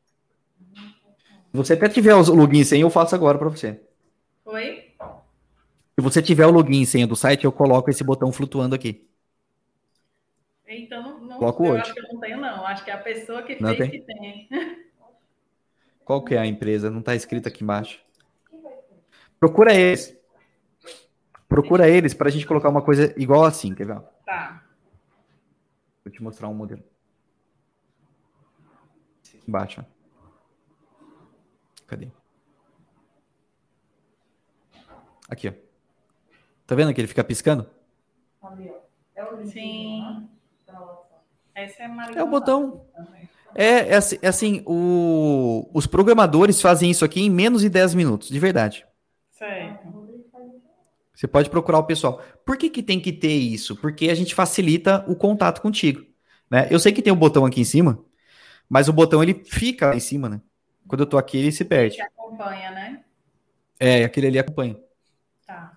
Se você até tiver o login e senha, eu faço agora para você. Oi? Se você tiver o login e senha do site, eu coloco esse botão flutuando aqui. Então, não, não Coloco eu hoje. acho que eu não tenho, não. Acho que é a pessoa que Não fez tem? que tem. Qual que é a empresa? Não está escrito aqui embaixo. Procura eles. Procura eles para a gente colocar uma coisa igual assim, quer ver? Tá. Vou te mostrar um modelo. Aqui embaixo. Cadê? Aqui, ó. Tá vendo que ele fica piscando? Sim. Essa é, é o botão. É, é assim, é assim o, os programadores fazem isso aqui em menos de dez minutos, de verdade. Certo. Você pode procurar o pessoal. Por que que tem que ter isso? Porque a gente facilita o contato contigo, né? Eu sei que tem um botão aqui em cima, mas o botão ele fica lá em cima, né? Quando eu tô aqui, ele se perde. Ele acompanha, né? É, aquele ali acompanha. Tá.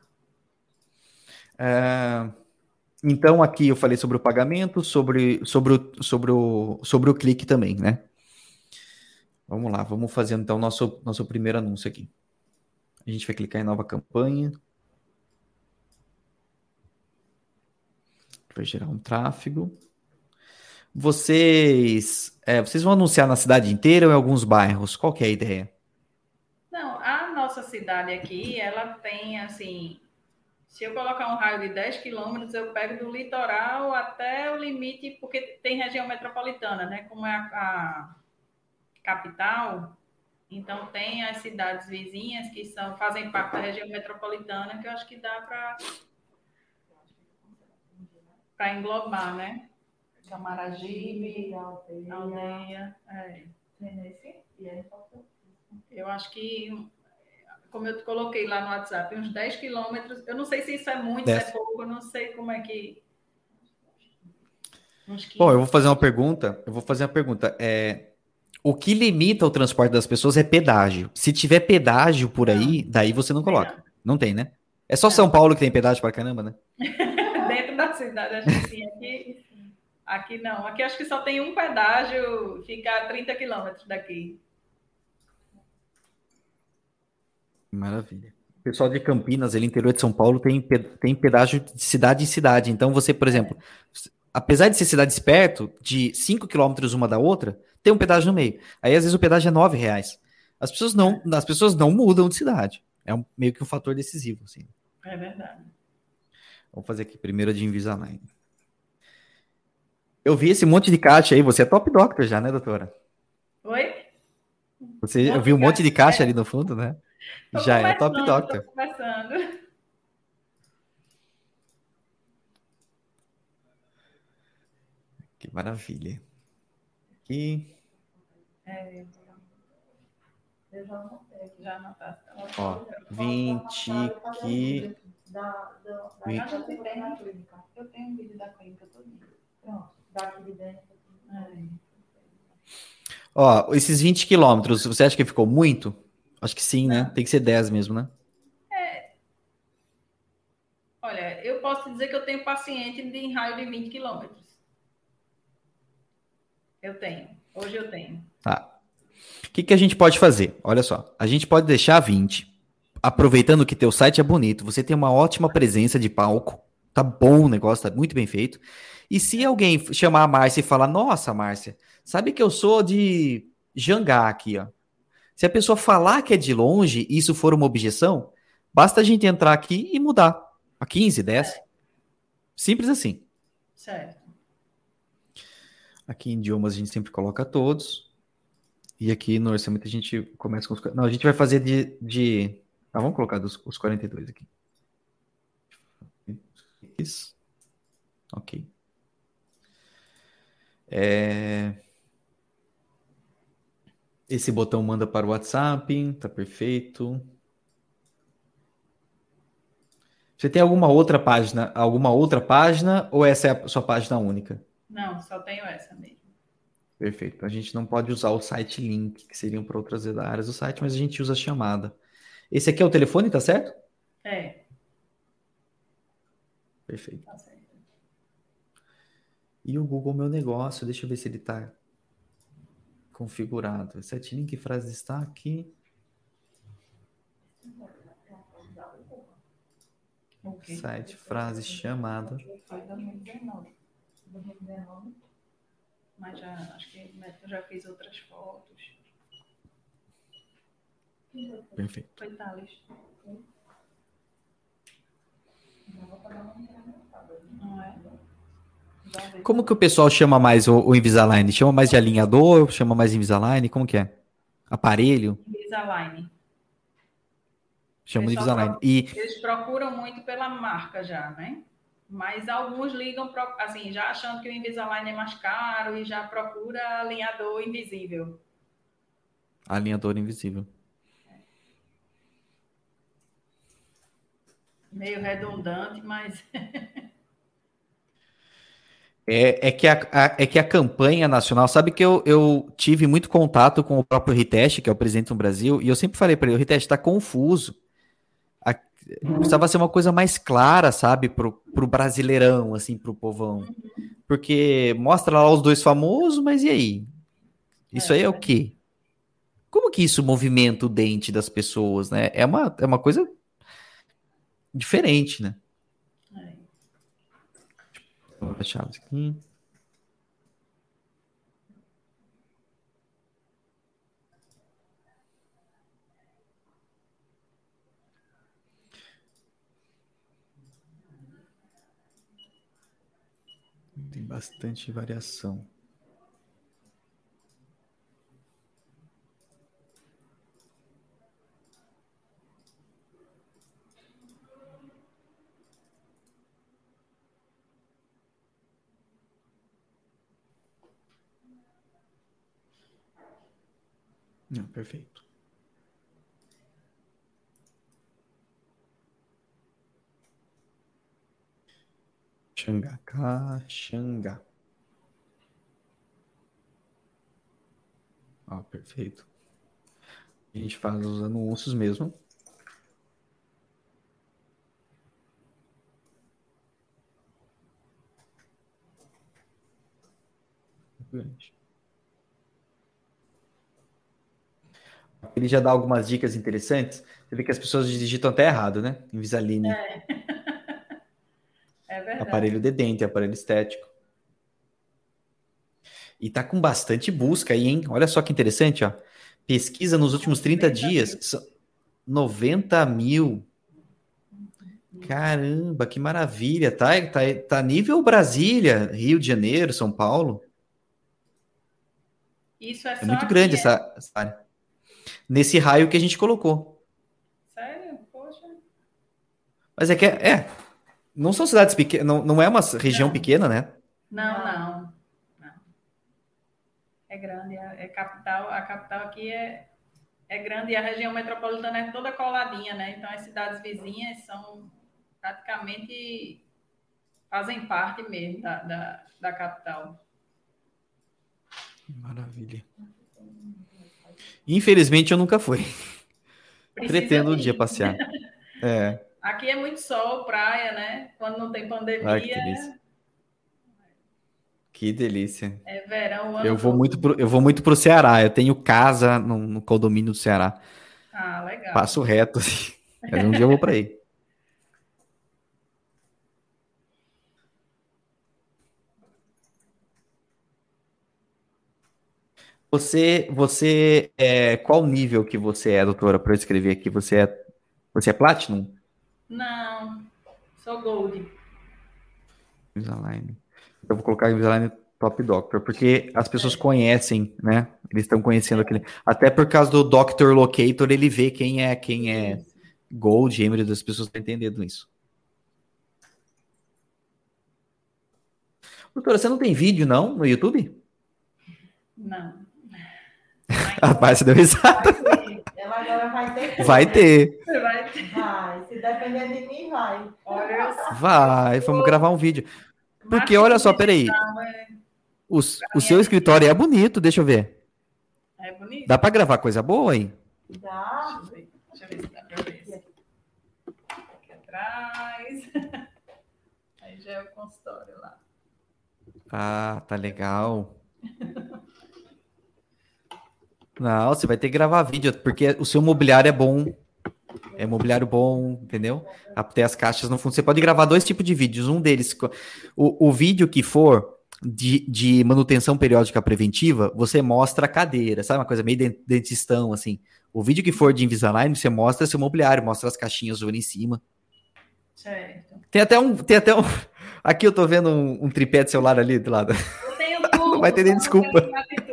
É, então, aqui eu falei sobre o pagamento, sobre, sobre, o, sobre, o, sobre o clique também, né? Vamos lá, vamos fazer então nosso, nosso primeiro anúncio aqui. A gente vai clicar em nova campanha. Vai gerar um tráfego. Vocês, é, vocês vão anunciar na cidade inteira ou em alguns bairros? Qual que é a ideia? Não, a nossa cidade aqui, ela tem, assim, se eu colocar um raio de dez quilômetros, eu pego do litoral até o limite, porque tem região metropolitana, né? Como é a, a capital, então tem as cidades vizinhas que são, fazem parte da região metropolitana, que eu acho que dá para para englobar, né? Camaragibe, aldeia, aldeia é. Eu acho que, como eu coloquei lá no WhatsApp, uns dez quilômetros, eu não sei se isso é muito, dez. Se é pouco, eu não sei como é que... Bom, eu vou fazer uma pergunta, eu vou fazer uma pergunta, é... O que limita o transporte das pessoas é pedágio. Se tiver pedágio por não, aí, daí você não coloca. Não, não tem, né? É só não. São Paulo que tem pedágio pra caramba, né? Dentro da cidade, acho que sim. Aqui, aqui não. Aqui acho que só tem um pedágio, fica a trinta quilômetros daqui. Maravilha. O pessoal de Campinas, ali interior de São Paulo, tem, tem pedágio de cidade em cidade. Então você, por exemplo, é. apesar de ser cidades perto, de cinco quilômetros uma da outra, tem um pedágio no meio. Aí, às vezes, o pedágio é nove reais. As pessoas não, as pessoas não mudam de cidade. É um, meio que um fator decisivo. Assim. É verdade. Vamos fazer aqui primeiro de Invisalign. Eu vi esse monte de caixa aí. Você é top doctor já, né, doutora? Oi? Você viu um monte de caixa é. ali no fundo, né? Tô já é top doctor. Tô começando. Que maravilha. Aqui. É, eu já anotei, já anotasse. Ó, vinte aqui. Da, da, da, vinte. Eu tenho na clínica. Eu tenho um vídeo da clínica todinho. Pronto, daqui de dentro. Ó, esses vinte quilômetros, você acha que ficou muito? Acho que sim, né? Tem que ser dez mesmo, né? É. Olha, eu posso dizer que eu tenho paciente de em raio de vinte quilômetros. Eu tenho. Hoje eu tenho. Tá. O que, que a gente pode fazer? Olha só. A gente pode deixar vinte, aproveitando que teu site é bonito, você tem uma ótima presença de palco, tá bom o negócio, tá muito bem feito. E se alguém chamar a Márcia e falar, nossa, Márcia, sabe que eu sou de Jangá aqui, ó. Se a pessoa falar que é de longe e isso for uma objeção, basta a gente entrar aqui e mudar. A quinze, dez. É. Simples assim. Certo. Aqui em idiomas a gente sempre coloca todos. E aqui no orçamento a gente começa com os... Não, a gente vai fazer de... de... Ah, vamos colocar dos, os quarenta e dois aqui. Isso. Ok. É... Esse botão manda para o WhatsApp. Tá perfeito. Você tem alguma outra página, alguma outra página ou essa é a sua página única? Não, só tenho essa mesmo. Perfeito. A gente não pode usar o site link, que seriam para outras áreas do site, mas a gente usa a chamada. Esse aqui é o telefone, tá certo? É. Perfeito. Tá certo. E o Google Meu Negócio, deixa eu ver se ele está configurado. Site link, frase de destaque. Okay. Site, frase, chamada. Foi dois mil e dezenove. dois mil e dezenove. Mas já, acho que eu já fiz outras fotos. Perfeito. Foi Thales. Não é? Como que o pessoal chama mais o, o Invisalign? Chama mais de alinhador? Chama mais Invisalign? Como que é? Aparelho? Invisalign. Chama de Invisalign. E... Eles procuram muito pela marca já, né? Mas alguns ligam, assim, já achando que o Invisalign é mais caro e já procura alinhador invisível. Alinhador invisível. Meio redundante, mas... é, é, que a, a, é que a campanha nacional... Sabe que eu, eu tive muito contato com o próprio Riteste, que é o presidente do Brasil, e eu sempre falei para ele, o Riteste está confuso. A, precisava ser uma coisa mais clara, sabe, pro, pro brasileirão, assim, pro povão. Porque mostra lá os dois famosos, mas e aí? Isso é, aí é o quê? como que isso movimenta o dente das pessoas, né? É uma, é uma coisa diferente, né? É. Vou fechar isso aqui. Tem bastante variação. Não, perfeito. Xangá, Xangá. Ó, perfeito. A gente faz usando ossos mesmo. Ele já dá algumas dicas interessantes. Você vê que as pessoas digitam até errado, né? Invisalign. É. É verdade. Aparelho de dente, aparelho estético. E tá com bastante busca aí, hein? Olha só que interessante, ó. Pesquisa nos últimos trinta dias. noventa mil. Caramba, que maravilha. Tá, tá, tá nível Brasília, Rio de Janeiro, São Paulo. Isso é, é só muito aqui, grande é? essa, essa área. Nesse raio que a gente colocou. Sério? Poxa. Mas é que é, é não são cidades pequenas, não, não é uma região Não. pequena, né? Não, não, não. É grande, é, é capital, a capital aqui é, é grande e a região metropolitana é toda coladinha, né? Então as cidades vizinhas são praticamente fazem parte mesmo da, da, da capital. Maravilha. Infelizmente eu nunca fui. Precisa Pretendo um ir. dia passear. É. Aqui é muito sol, praia, né? Quando não tem pandemia, Ai, que delícia. Que delícia. É verão o ano Eu vou todo. muito pro, eu vou muito pro Ceará. Eu tenho casa no, no condomínio do Ceará. Ah, legal. Passo reto, assim. Mas um dia eu vou para aí. Você, você é, qual nível que você é, doutora, para eu escrever aqui? Você é, você é Platinum? Não, sou Gold. Invisalign. Eu vou colocar Invisalign Top Doctor, porque as pessoas É. conhecem, né? Eles estão conhecendo aquele. Até por causa do Doctor Locator, ele vê quem é quem é Isso. Gold, Emerald, as pessoas estão entendendo isso. Doutora, você não tem vídeo, não, no YouTube? Não. Rapaz, você deu risada. Vai ter. Ela agora vai ter. Vai ter. Vai ter. Vai. Se depender de mim, vai. Olha, eu Vai, vamos gravar um vídeo. Porque, marketing olha só, peraí. digital é, O, o seu escritório é bonito, deixa eu ver. é bonito. Dá para gravar coisa boa aí? Dá. Deixa eu ver, deixa eu ver se dá pra ver. Aqui atrás. Aí já é o consultório lá. Ah, tá legal. Não, você vai ter que gravar vídeo, porque o seu mobiliário é bom. É mobiliário bom, entendeu? Até as caixas no fundo. Você pode gravar dois tipos de vídeos. Um deles, o, o vídeo que for de, de manutenção periódica preventiva, você mostra a cadeira, sabe? Uma coisa meio dentistão, assim. O vídeo que for de Invisalign, você mostra seu mobiliário, mostra as caixinhas ali em cima. Certo. Tem até um. Tem até um aqui eu tô vendo um, um tripé de celular ali do lado. Eu tenho tudo. Não vai ter nem desculpa.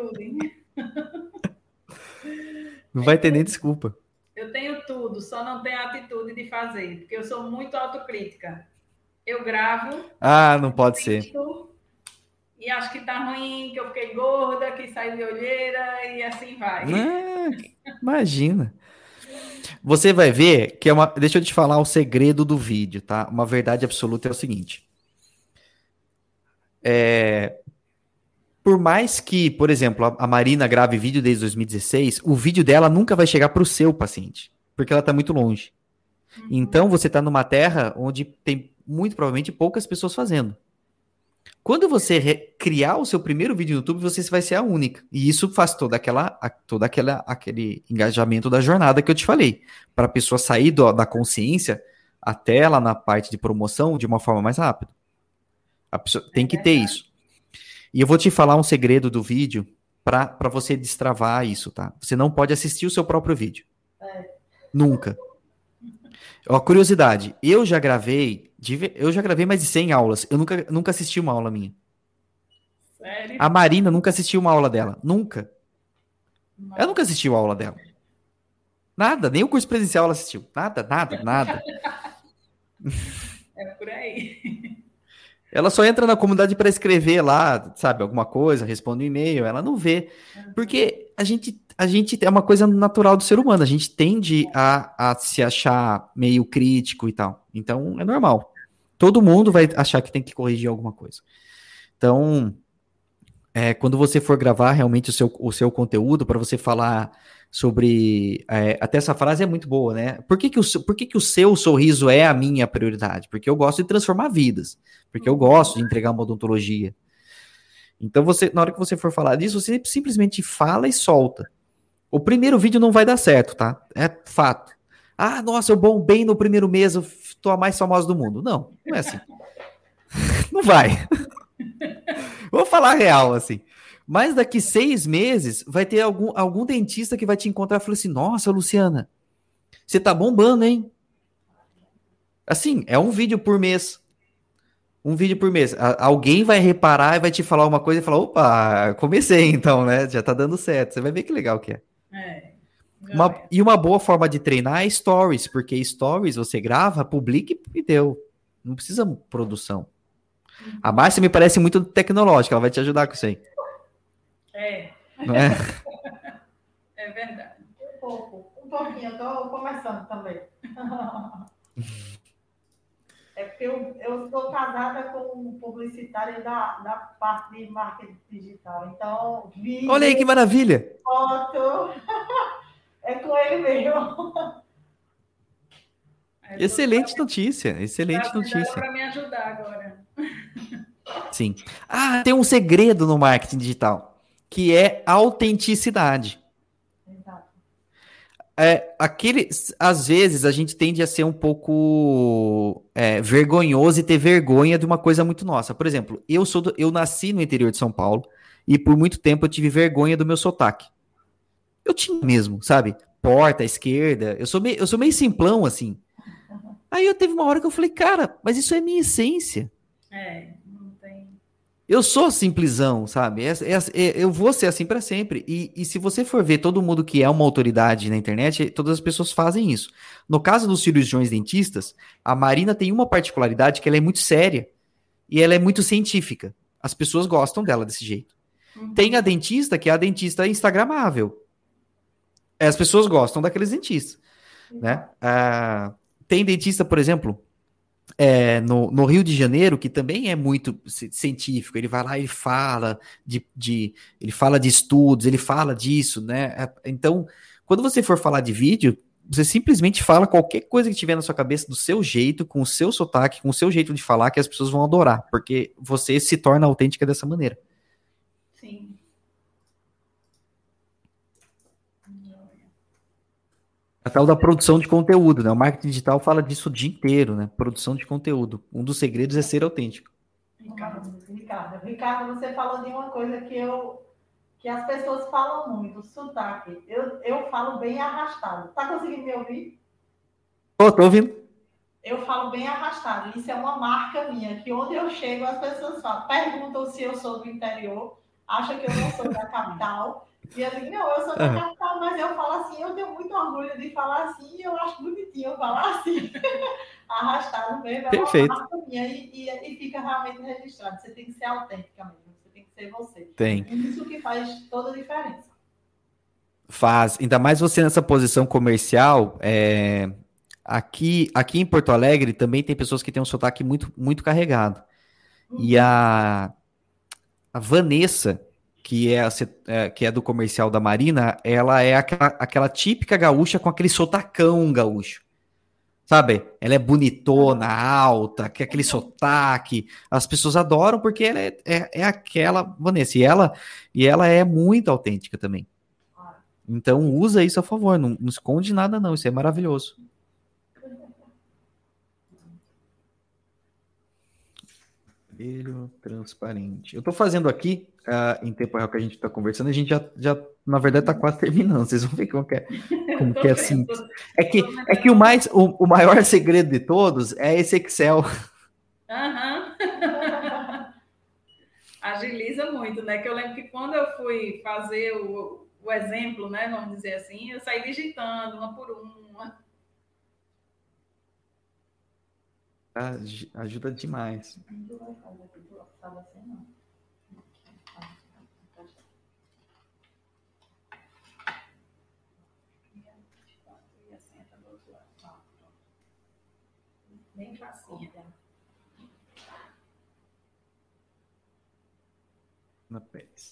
Não vai ter nem desculpa. Eu tenho tudo, só não tenho a atitude de fazer, porque eu sou muito autocrítica. Eu gravo. Ah, não pode ser. E acho que tá ruim, que eu fiquei gorda, que saiu de olheira e assim vai. Ah, imagina. Você vai ver que é uma. Deixa eu te falar o segredo do vídeo, tá? Uma verdade absoluta é o seguinte. É... Por mais que, por exemplo, a Marina grave vídeo desde dois mil e dezesseis, o vídeo dela nunca vai chegar para o seu paciente, porque ela está muito longe. Uhum. Então, você está numa terra onde tem, muito provavelmente, poucas pessoas fazendo. Quando você re- criar o seu primeiro vídeo no YouTube, você vai ser a única. E isso faz toda aquela, a- toda aquela, aquele engajamento da jornada que eu te falei. Para a pessoa sair do- da consciência até lá na parte de promoção de uma forma mais rápida. A pessoa tem que ter isso. E eu vou te falar um segredo do vídeo para você destravar isso, tá? Você não pode assistir o seu próprio vídeo. É. Nunca. Ó, curiosidade, eu já gravei, de ve- eu já gravei mais de cem aulas. Eu nunca, nunca assisti uma aula minha. Sério? A Marina nunca assistiu uma aula dela. Nunca. Nossa. Ela nunca assistiu a aula dela. Nada, nem o curso presencial ela assistiu. Nada, nada, nada. É por aí. Ela só entra na comunidade para escrever lá, sabe, alguma coisa, responde um e-mail, ela não vê. Porque a gente, a gente é uma coisa natural do ser humano, a gente tende a, a se achar meio crítico e tal. Então, é normal. Todo mundo vai achar que tem que corrigir alguma coisa. Então, é, quando você for gravar realmente o seu, o seu conteúdo, para você falar sobre... É, até essa frase é muito boa, né? Por que que, o, seu- por que que o seu sorriso é a minha prioridade? Porque eu gosto de transformar vidas. Porque eu gosto de entregar uma odontologia. Então, você, na hora que você for falar disso, você simplesmente fala e solta. O primeiro vídeo não vai dar certo, tá? É fato. Ah, nossa, eu bombei no primeiro mês, eu tô a mais famosa do mundo. Não, não é assim. Não vai. Vou falar a real, assim. Mas daqui seis meses, vai ter algum, algum dentista que vai te encontrar e falar assim, nossa, Luciana, você tá bombando, hein? Assim, é um vídeo por mês. Um vídeo por mês. A- alguém vai reparar e vai te falar uma coisa e falar, opa, comecei então, né? Já tá dando certo. Você vai ver que legal que é. É. Uma- Joia. e uma boa forma de treinar é stories, porque stories você grava, publica e deu. Não precisa produção. A Márcia me parece muito tecnológica, ela vai te ajudar com isso aí. É, Não é? é verdade. Um pouco, um pouquinho, eu tô começando também. É porque eu, eu estou casada com um publicitário da, da parte de marketing digital. Então, vídeo, Olha aí que maravilha! foto, é com ele mesmo. É, Excelente notícia, excelente para notícia. me ajudar agora. Sim. Ah, tem um segredo no marketing digital, que é autenticidade. Exato. É, aquele, às vezes a gente tende a ser um pouco é, vergonhoso e ter vergonha de uma coisa muito nossa. Por exemplo, eu sou do- eu nasci no interior de São Paulo e por muito tempo eu tive vergonha do meu sotaque. Eu tinha mesmo, sabe? Porta, esquerda. Eu sou meio, eu sou meio simplão assim. Aí eu teve uma hora que eu falei, cara, mas isso é minha essência. É, não tem. Eu sou simplesão, sabe? É- é- é- eu vou ser assim para sempre. E, e se você for ver todo mundo que é uma autoridade na internet, todas as pessoas fazem isso. No caso dos cirurgiões dentistas, a Marina tem uma particularidade que ela é muito séria e ela é muito científica. As pessoas gostam dela desse jeito. Uhum. Tem a dentista que é a dentista instagramável. As pessoas gostam daqueles dentistas, né? Ah, tem dentista, por exemplo, é, no, no Rio de Janeiro, que também é muito ci- científico, ele vai lá e fala de, de- ele fala de estudos, ele fala disso, né? É, Então, quando você for falar de vídeo, você simplesmente fala qualquer coisa que tiver na sua cabeça do seu jeito, com o seu sotaque, com o seu jeito de falar, que as pessoas vão adorar, porque você se torna autêntica dessa maneira. Sim. A tal da produção de conteúdo, né? O marketing digital fala disso o dia inteiro, né? Produção de conteúdo. Um dos segredos é ser autêntico. Ricardo, Ricardo, Ricardo, você falou de uma coisa que eu que as pessoas falam muito, sotaque. Eu, eu falo bem arrastado. Tá conseguindo me ouvir? Ô, tô ouvindo. Eu falo bem arrastado. Isso é uma marca minha, que onde eu chego as pessoas falam, perguntam se eu sou do interior, acham que eu não sou da capital. E eu digo, não, eu sou da Aham. capital, mas eu falo assim, eu tenho muito orgulho de falar assim, e eu acho bonitinho falar assim. Arrastado mesmo, é Perfeito. uma marca minha e, e, e fica realmente registrado. Você tem que ser autêntica mesmo, você tem que ser você. Tem. E isso que faz toda a diferença. Faz. Ainda mais você nessa posição comercial. é, Aqui, aqui em Porto Alegre também tem pessoas que têm um sotaque muito, muito carregado. E a, a Vanessa, que é, a se- é, que é do comercial da Marina, ela é aquela, aquela típica gaúcha com aquele sotacão gaúcho. Sabe? Ela é bonitona, alta, que é aquele sotaque. As pessoas adoram porque ela é, é, é aquela Vanessa. E ela, e ela é muito autêntica também. Então usa isso a favor. Não, não esconde nada, não. Isso é maravilhoso. Espelho transparente. Eu tô fazendo aqui, uh, em tempo real que a gente tá conversando, a gente já, já na verdade, tá quase terminando. Vocês vão ver como que é, como que é assim. É que, é que o, mais, o, o maior segredo de todos é esse Excel. Aham. Agiliza muito, né? Que eu lembro que quando eu fui fazer o, o exemplo, né? Vamos dizer assim, eu saí digitando uma por uma. Ajuda demais. Bem facinha. Na Pérez.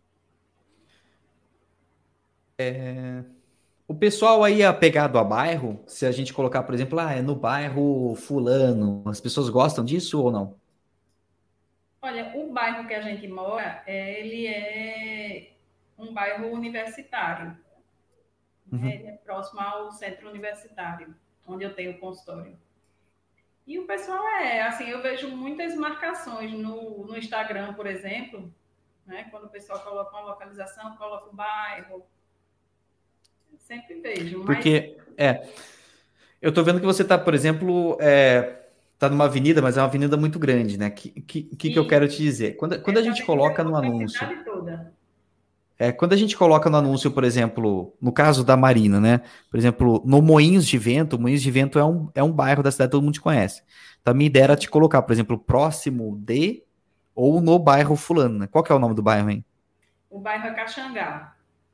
É... O pessoal aí apegado a bairro, se a gente colocar, por exemplo, ah, é no bairro fulano, as pessoas gostam disso ou não? Olha, o bairro que a gente mora, é, ele é um bairro universitário. Uhum. Né? Ele é próximo ao centro universitário, onde eu tenho consultório. E o pessoal é, assim, eu vejo muitas marcações no, no Instagram, por exemplo, né? Quando o pessoal coloca uma localização, coloca o bairro. Eu sempre vejo. Mas... Porque, é, eu tô vendo que você tá, por exemplo, é, tá numa avenida, mas é uma avenida muito grande, né? O que, que, que, que eu quero te dizer? Quando, quando a gente coloca no anúncio... Toda. É, quando a gente coloca no anúncio, por exemplo, no caso da Marina, né? Por exemplo, no Moinhos de Vento, Moinhos de Vento é um, é um bairro da cidade que todo mundo conhece. Então, a minha ideia era te colocar, por exemplo, próximo de ou no bairro fulano, né? Qual que é o nome do bairro, hein? O bairro é Caxangá.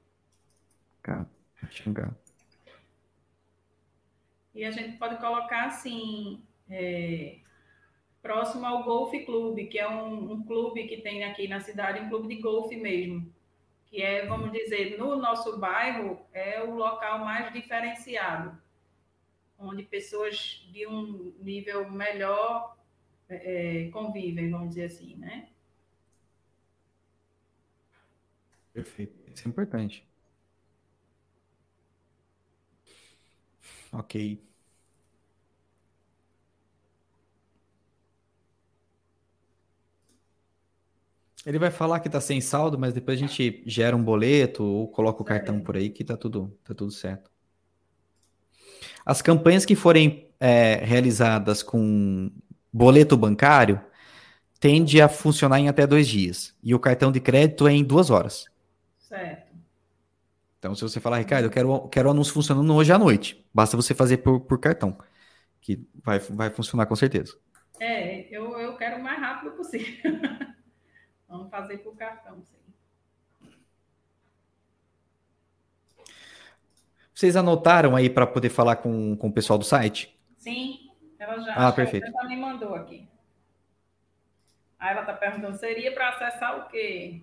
Caxangá. E a gente pode colocar, assim, é, próximo ao Golf Clube, que é um, um clube que tem aqui na cidade, um clube de golfe mesmo. Que é, vamos dizer, no nosso bairro, é o local mais diferenciado, onde pessoas de um nível melhor é, convivem, vamos dizer assim, né? Perfeito. Isso é importante. Ok. Ele vai falar que tá sem saldo, mas depois a gente gera um boleto ou coloca o cartão por aí que tá tudo, tá tudo certo. As campanhas que forem é, realizadas com boleto bancário tende a funcionar em até dois dias. E o cartão de crédito é em duas horas. Certo. Então, se você falar, Ricardo, eu quero, quero o anúncio funcionando hoje à noite. Basta você fazer por, por cartão, que vai, vai funcionar com certeza. É, eu, eu quero o mais rápido possível. Vamos fazer por cartão, sim. Vocês anotaram aí para poder falar com, com o pessoal do site? Sim, ela já, ah, perfeito. Ela já me mandou aqui. Aí ela está perguntando, seria para acessar o quê?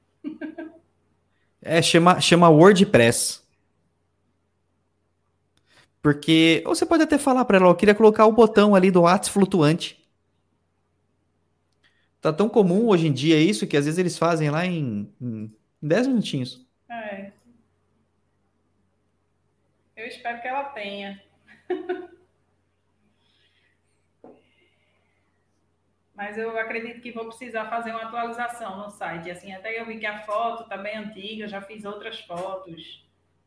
É, chama, chama WordPress. Porque, ou você pode até falar para ela, eu queria colocar o botão ali do WhatsApp flutuante. Tá tão comum hoje em dia isso que às vezes eles fazem lá em, em dez minutinhos. É. Eu espero que ela tenha. Mas eu acredito que vou precisar fazer uma atualização no site. Assim, até eu vi que a foto está bem antiga, já fiz outras fotos.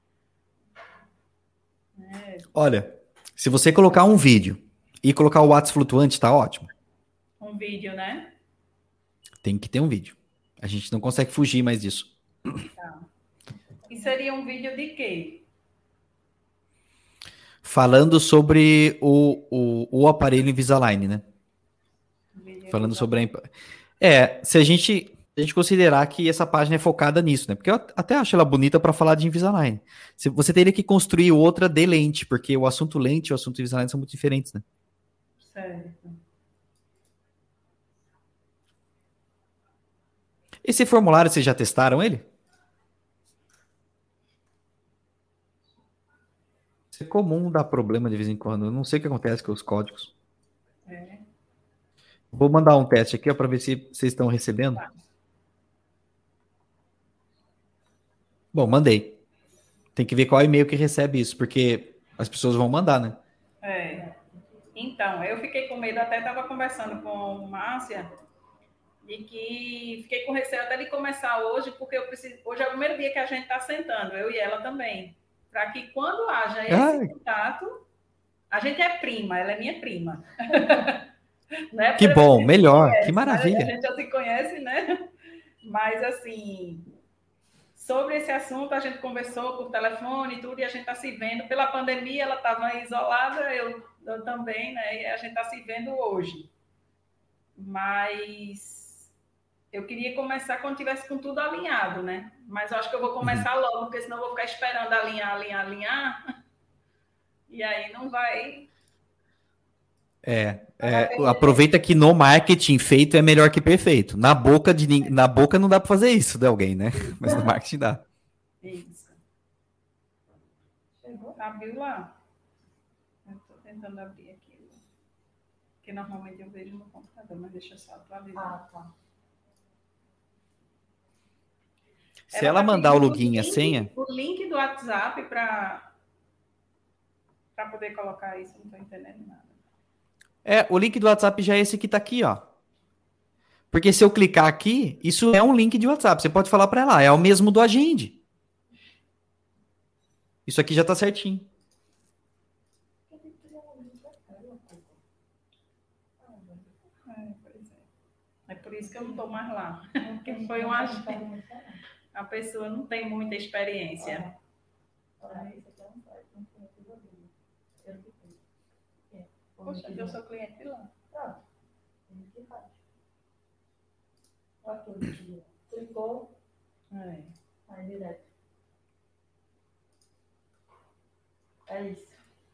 É. Olha, se você colocar um vídeo e colocar o WhatsApp flutuante, tá ótimo. Um vídeo, né? Tem que ter um vídeo. A gente não consegue fugir mais disso. Tá. E seria um vídeo de quê? Falando sobre o, o, o aparelho Invisalign, né? Vídeo Falando Invisalign. sobre a... É, se a gente, a gente considerar que essa página é focada nisso, né? Porque eu até acho ela bonita para falar de Invisalign. Você teria que construir outra de lente, porque o assunto lente e o assunto Invisalign são muito diferentes, né? Certo. Esse formulário, vocês já testaram ele? Isso é comum dar problema de vez em quando. Eu não sei o que acontece com os códigos. É. Vou mandar um teste aqui para ver se vocês estão recebendo. Tá. Bom, mandei. Tem que ver qual e-mail que recebe isso, porque as pessoas vão mandar, né? É. Então, eu fiquei com medo, até estava conversando com Márcia, de que fiquei com receio até de começar hoje, porque eu preciso. Hoje é o primeiro dia que a gente está sentando, eu e ela também. Para que quando haja esse Ai. contato, a gente é prima, ela é minha prima. Não é Que bom, melhor, conhece, que maravilha. A gente já se conhece, né? Mas, assim, sobre esse assunto, a gente conversou por telefone e tudo, e a gente está se vendo. Pela pandemia, ela estava isolada, eu, eu também, né? E a gente está se vendo hoje. Mas eu queria começar quando tivesse com tudo alinhado, né? Mas eu acho que eu vou começar uhum. logo, porque senão eu vou ficar esperando alinhar, alinhar, alinhar. E aí não vai... É, é, aproveita que no marketing feito é melhor que perfeito. Na boca, de, na boca não dá para fazer isso de alguém, né? Mas no marketing dá. Isso. Chegou? Abriu lá. Eu estou tentando abrir aqui. Porque normalmente eu vejo no computador, mas deixa eu só atualizar. Ah, tá. Se ela, ela tá mandar o login e a senha... O link do WhatsApp para para poder colocar isso, não estou entendendo nada. É, o link do WhatsApp já é esse que está aqui, ó. Porque se eu clicar aqui, isso é um link de WhatsApp. Você pode falar para ela, é o mesmo do Agende. Isso aqui já está certinho. É por isso que eu não estou mais lá. Porque foi um agente. A pessoa não tem muita experiência. Poxa, eu sou cliente de lá. Pronto. Clicou. É. Aí direto. É isso.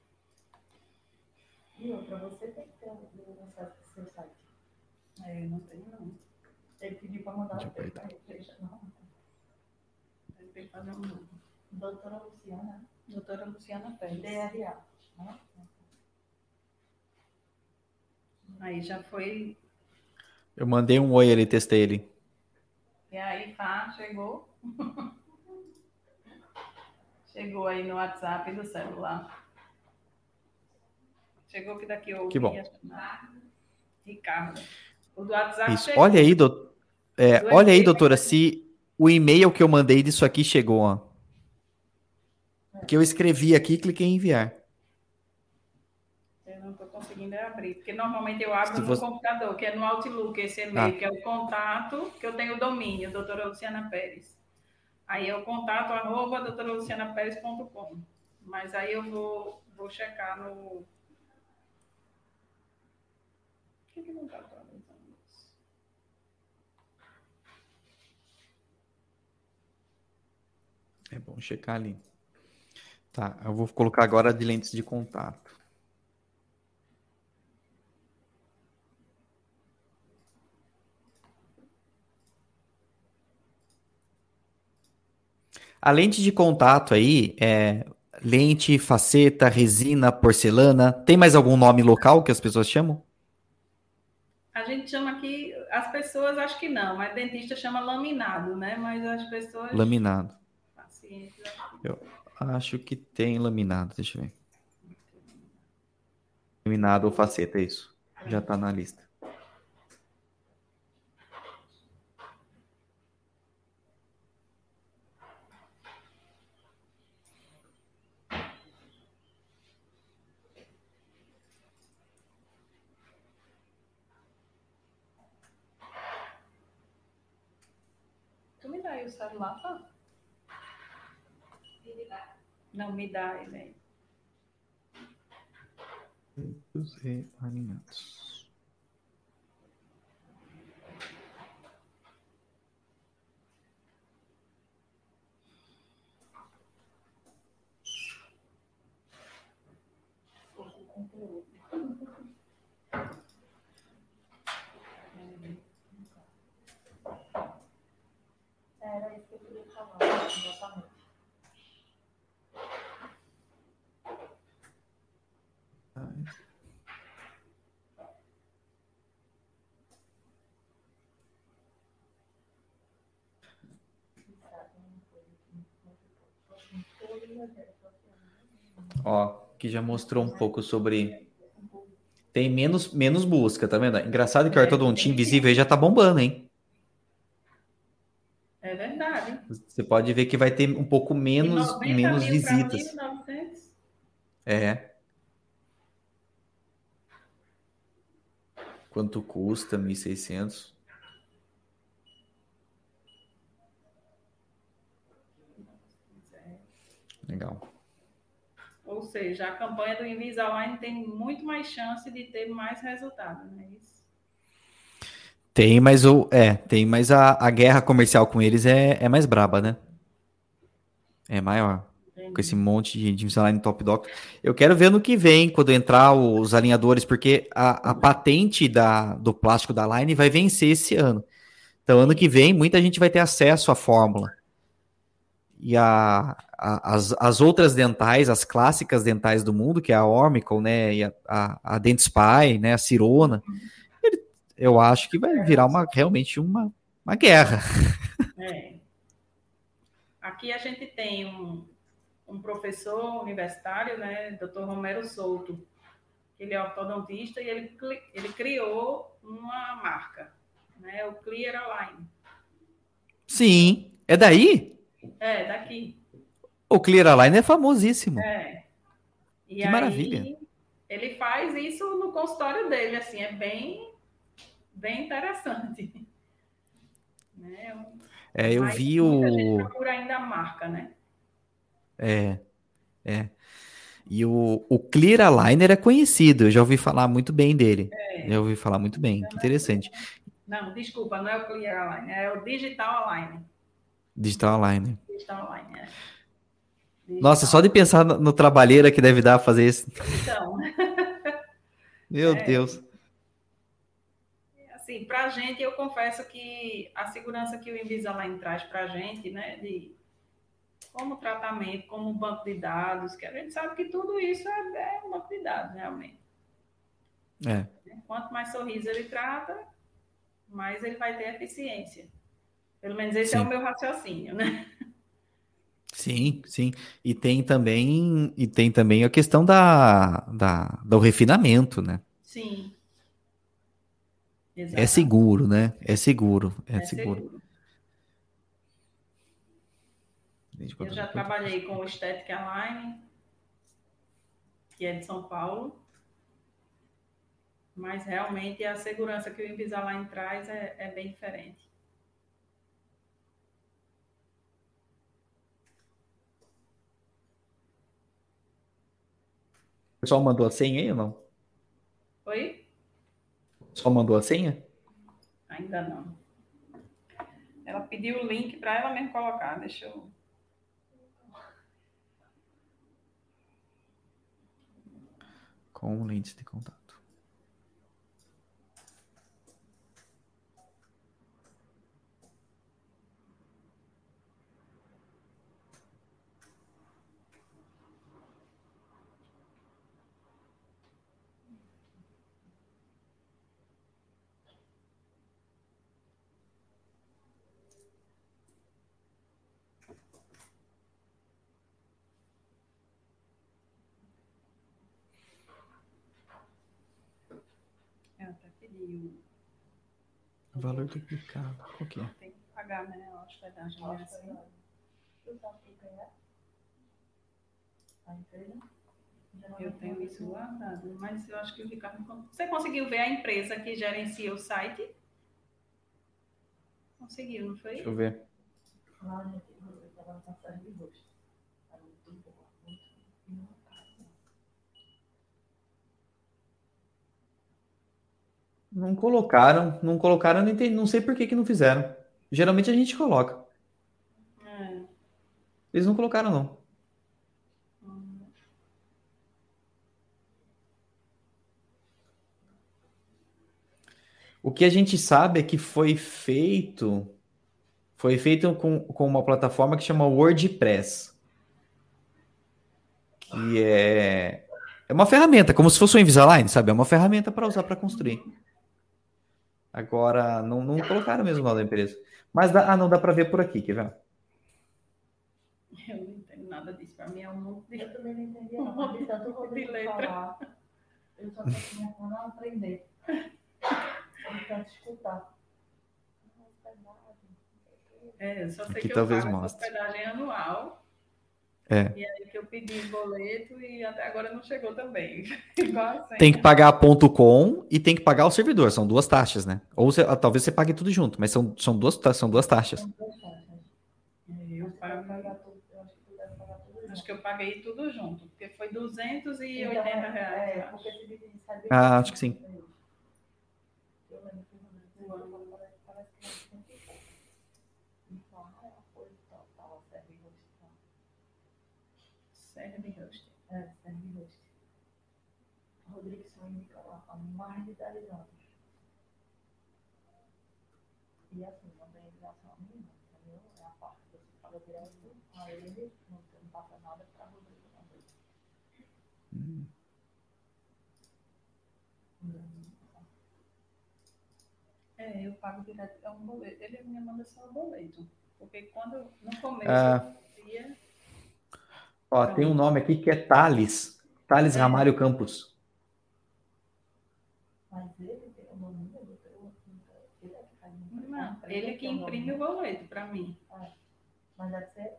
E outra, você tem que ter um acesso ao seu site. É, não tenho não. Ele pediu para mandar o texto para ele. Não. Ele tem que fazer um novo. Doutora Luciana. Doutora Luciana Pérez. D R A. Aí já foi. Eu mandei um oi ali, testei ele. E aí, tá, chegou. Chegou aí no WhatsApp do celular. Chegou que daqui eu que bom. Ricardo. O do WhatsApp Isso. chegou. Olha aí, do... é, do olha aí, doutora, se o e-mail que eu mandei disso aqui chegou, ó. É. Que eu escrevi aqui e cliquei em enviar. Eu não estou conseguindo abrir, porque normalmente eu abro se no você... computador, que é no Outlook, esse e-mail, ah. que é o contato, que eu tenho o domínio, doutora Luciana Pérez. Aí é o contato, arroba, doutora luciana pérez ponto com. Mas aí eu vou, vou checar no... Por que que não está atualizando isso? É bom checar ali. Tá, eu vou colocar agora de lentes de contato. A lente de contato aí é lente, faceta, resina, porcelana. Tem mais algum nome local que as pessoas chamam? A gente chama aqui, as pessoas acho que não, mas dentista chama laminado, né? Mas as pessoas... Laminado. Eu acho que tem laminado, deixa eu ver. Laminado ou faceta, é isso. Já tá na lista. Tu me dá aí o celular, tá? Não, me dá ele aí. Feitos e alinhados. Era isso que eu queria falar, exatamente. Ó, que já mostrou um pouco sobre... Tem menos, menos busca, tá vendo? Engraçado que o ortodontia invisível aí já tá bombando, hein? É verdade. Você pode ver que vai ter um pouco menos, menos visitas. mil e novecentos. É. Quanto custa? mil e seiscentos. Legal. Ou seja, a campanha do Invisalign tem muito mais chance de ter mais resultado, não é isso? Tem, mas o é, tem, mas a, a guerra comercial com eles é, é mais braba, né? É maior. Entendi. Com esse monte de, de Invisalign Top Doc. Eu quero ver no que vem, quando entrar os alinhadores, porque a, a patente da, do plástico da Line vai vencer esse ano. Então, ano que vem, muita gente vai ter acesso à fórmula. E a, a, as, as outras dentais, as clássicas dentais do mundo, que é a Ormical, né, e a, a, a Dentsply, né, a Cirona, ele, eu acho que vai virar uma, realmente uma, uma guerra. É. Aqui a gente tem um, um professor universitário, né, doutor Romero Souto. Ele é ortodontista e ele, ele criou uma marca, né, o Clear Align. Sim, é daí? É, daqui. O Clear Align é famosíssimo. É. E que aí, maravilha. Ele faz isso no consultório dele, assim, é bem, bem interessante. Né? É, eu Mas vi muita o... gente procura ainda a marca, né? É, é. E o, o Clear Aligner é conhecido, eu já ouvi falar muito bem dele. É. Já ouvi falar muito bem, que interessante. Não, desculpa, não é o Clear Aligner, é o Digital Aligner. Digital Aligner. Digital Aligner, é. Digital. Nossa, só de pensar no, no trabalheira que deve dar fazer isso. Então. Meu é, Deus. Assim, pra gente, eu confesso que a segurança que o Invisalign traz pra gente, né, de como tratamento, como banco de dados, que a gente sabe que tudo isso é, é um banco de dados, realmente. É. Quanto mais sorriso ele trata, mais ele vai ter eficiência. Pelo menos esse Sim. é o meu raciocínio, né? Sim, sim. E tem também, e tem também a questão da, da, do refinamento, né? Sim. Exatamente. É seguro, né? É seguro. É, é seguro. seguro. Eu já trabalhei com o Static Align, que é de São Paulo. Mas realmente a segurança que o Invisalign traz é, é bem diferente. O pessoal mandou a senha aí ou não? Oi? O pessoal mandou a senha? Ainda não. Ela pediu o link para ela mesmo colocar. Deixa eu... Com lentes de contato. Ela até pediu. O valor duplicado. Qual que é? Tem que pagar, né? A hospedagem. É assim. Eu tenho isso guardado, mas eu acho que o Ricardo... Você conseguiu ver a empresa que gerencia o site? Conseguiu, não foi? Deixa eu ver. Não colocaram, não colocaram, não, entendi, não sei por que, que não fizeram. Geralmente a gente coloca. É. Eles não colocaram, não. Hum. O que a gente sabe é que foi feito, foi feito com, com uma plataforma que chama WordPress, que é, é uma ferramenta, como se fosse o Invisalign, sabe? É uma ferramenta para usar para construir. Agora, não, não colocaram mesmo o nome da empresa. Mas, dá, ah, não dá para ver por aqui, quer ver? Eu não entendo nada disso. Para mim é um monte de... Eu também não entendi, não, mas de tanto o Rodrigo falar, eu só estou começando a aprender. Eu tanto escutar. É, eu só sei Aqui que eu talvez pago mostre. essa hospedagem anual. É. E aí que eu pedi boleto e até agora não chegou também. Igual assim. Tem que pagar ponto .com e tem que pagar o servidor. São duas taxas, né? Ou você, talvez você pague tudo junto, mas são, são, duas, são duas taxas. São duas taxas. Eu pago... Eu acho que tu deve pagar tudo junto. Acho que eu paguei tudo junto, porque foi duzentos e Então, oitenta é, reais. é, porque se dividir, sabe? Ah, acho que sim. Eu lembro que o Rodrigo parece que é cento e pouco. Então, ah, foi tal, tal, serve host. Serve host. É, serve host. O Rodrigo só indica lá há mais de dez anos. E assim, não tem ligação nenhuma, entendeu? É a parte que você paga direto a ele, não, não passa nada para o Rodrigo também. Hum. É, eu pago direto, é um boleto. Ele me manda só o boleto. Porque quando, no começo, Ah. eu fazia... Ó, tem um nome aqui que é Thales. Thales É. Ramalho Campos. Mas ele tem o nome do teu, ele é que faz muito. Não, ele que imprime o boleto para mim. É. Mas deve ser.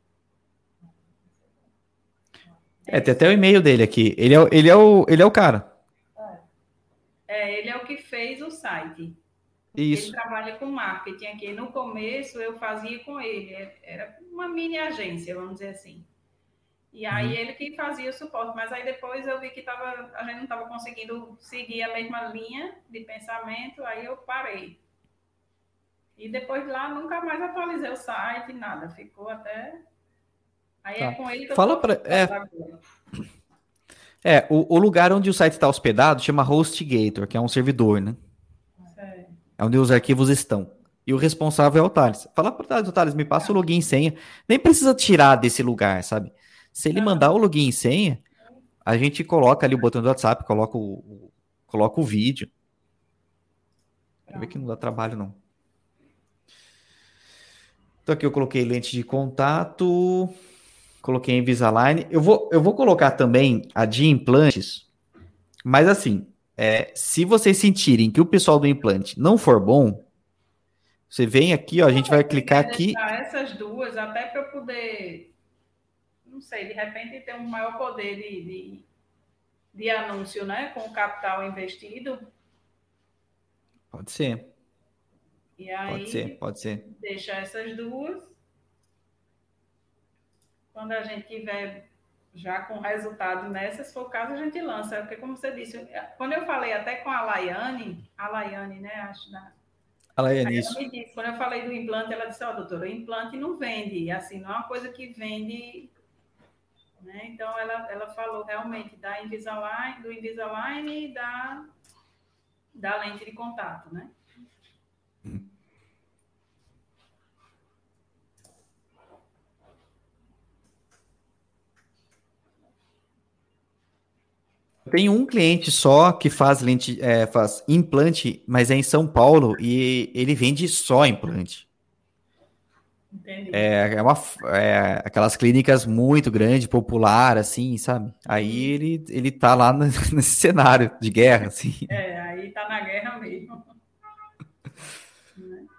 É, tem até o e-mail dele aqui. Ele é, ele é, o, ele é o cara. É. É, ele é o que fez o site. Isso. Ele trabalha com marketing aqui. No começo, eu fazia com ele. Era uma mini agência, vamos dizer assim. E aí, Uhum. ele que fazia o suporte. Mas aí, depois, eu vi que tava, a gente não estava conseguindo seguir a mesma linha de pensamento. Aí, eu parei. E depois de lá, nunca mais atualizei o site, nada. Ficou até... Aí, Tá. é com ele que eu Fala estou pra, é, agora. é o, o lugar onde o site está hospedado chama HostGator, que é um servidor, né? É. É onde os arquivos estão. E o responsável é o Thales. Fala pro Thales, Thales, me passa o login e senha. Nem precisa tirar desse lugar, sabe? Se ele mandar o login e senha, a gente coloca ali o botão do WhatsApp, coloca o, o, coloca o vídeo. Quer ver que não dá trabalho, não. Então aqui eu coloquei lente de contato, coloquei Invisalign. Eu vou, eu vou colocar também a de implantes, mas assim, é, se vocês sentirem que o pessoal do implante não for bom, você vem aqui, ó, a gente vai clicar aqui. Essas duas, até para eu poder, não sei, de repente ter um maior poder de, de, de anúncio, né? Com o capital investido. Pode ser. E aí, pode ser, pode ser. Deixa essas duas. Quando a gente tiver já com resultado nessas, se for o caso, a gente lança. Porque, como você disse, quando eu falei até com a Laiane, a Laiane, né? Acho da. A Laiane, Aí ela isso. me disse, quando eu falei do implante, ela disse, ó, oh, doutora, o implante não vende, assim, não é uma coisa que vende, né? Então, ela, ela falou realmente da Invisalign, do Invisalign e da, da lente de contato, né? Hum. Tem um cliente só que faz lente, é, faz implante, mas é em São Paulo e ele vende só implante. Entendi. É, é, uma, é aquelas clínicas muito grandes, popular, assim, sabe? Aí Hum. ele, ele tá lá no, nesse cenário de guerra, assim. É, aí tá na guerra mesmo. Né?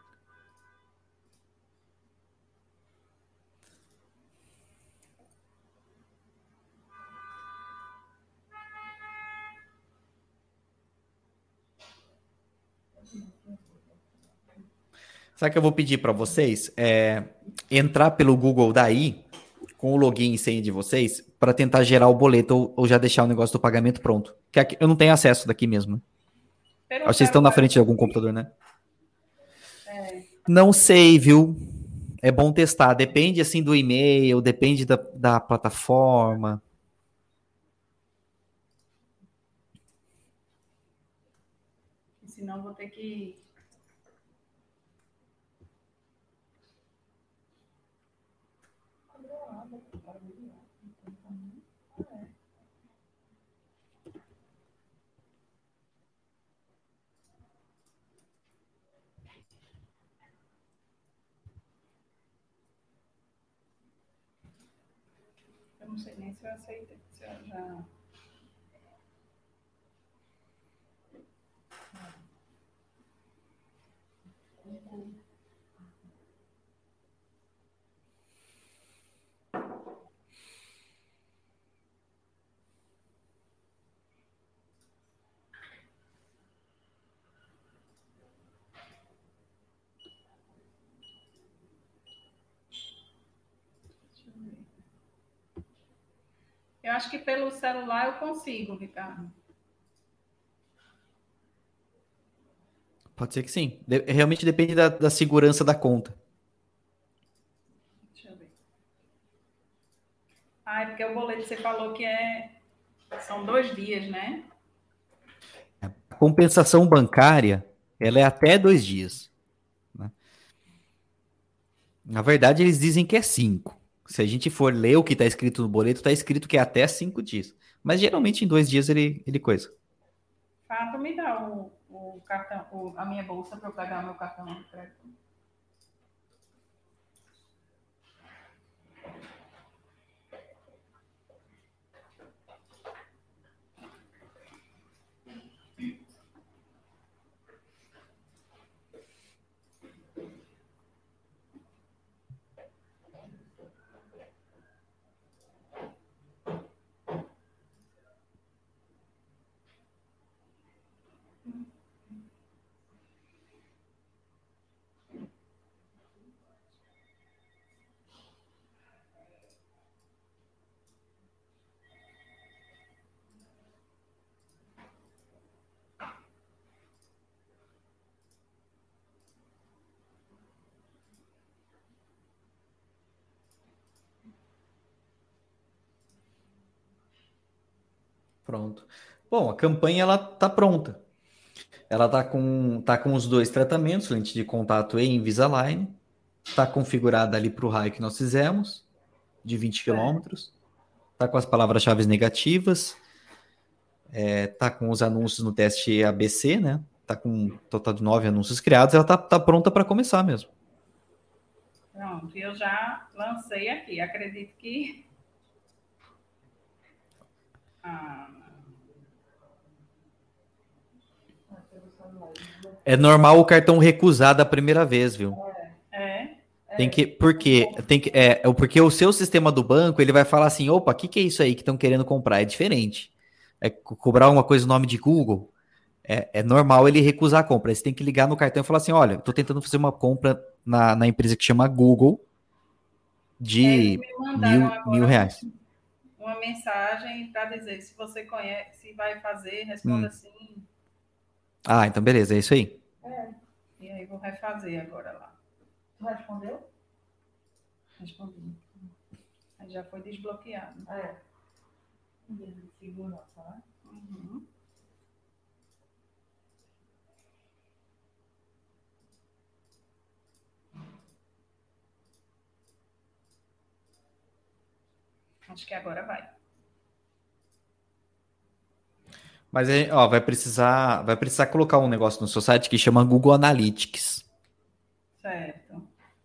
Sabe o que eu vou pedir para vocês? É entrar pelo Google daí, com o login e senha de vocês, para tentar gerar o boleto ou, ou já deixar o negócio do pagamento pronto. Que aqui, eu não tenho acesso daqui mesmo. Né? Vocês estão na frente de algum computador, né? É. Não sei, viu? É bom testar. Depende, assim, do e-mail, depende da, da plataforma. Senão vou ter que... não sei nem se eu aceitei. Se eu já... Eu acho que pelo celular eu consigo, Ricardo. Pode ser que sim. De- realmente depende da, da segurança da conta. Deixa eu ver. Ah, é porque o boleto você falou que é... são dois dias, né? A compensação bancária, ela é até dois dias. Né? Na verdade, eles dizem que é cinco. Se a gente for ler o que está escrito no boleto, está escrito que é até cinco dias. Mas geralmente em dois dias ele, ele coisa. Fato, me dá o, o cartão, o, a minha bolsa para eu pegar meu cartão de crédito. Pronto. Bom, a campanha ela tá pronta. Ela tá com, tá com os dois tratamentos, lente de contato e Invisalign. Tá configurada ali para o raio que nós fizemos, de vinte quilômetros. Tá com as palavras-chave negativas. É, tá com os anúncios no teste A B C, né? Tá com um total de nove anúncios criados. Ela tá, tá pronta para começar mesmo. Pronto, eu já lancei aqui. Acredito que... Ah, É normal o cartão recusar da primeira vez, viu? é. Tem que, porque, tem que, é, é porque o seu sistema do banco, ele vai falar assim, opa, o que, que é isso aí que estão querendo comprar? É diferente. É co- cobrar uma coisa no nome de Google, é, é normal ele recusar a compra. Aí você tem que ligar no cartão e falar assim, olha, estou tentando fazer uma compra na, na empresa que chama Google Eles de me mandaram mil, mil agora reais. um- uma mensagem para dizer se você conhece, se vai fazer, responda Hum. sim. Ah, então beleza, é isso aí. É. E aí vou refazer agora lá. Tu respondeu? Respondi. Aí já foi desbloqueado. É. Segurança, né? Uhum. Acho que agora vai. Mas ó, vai precisar, vai precisar colocar um negócio no seu site que chama Google Analytics. Certo.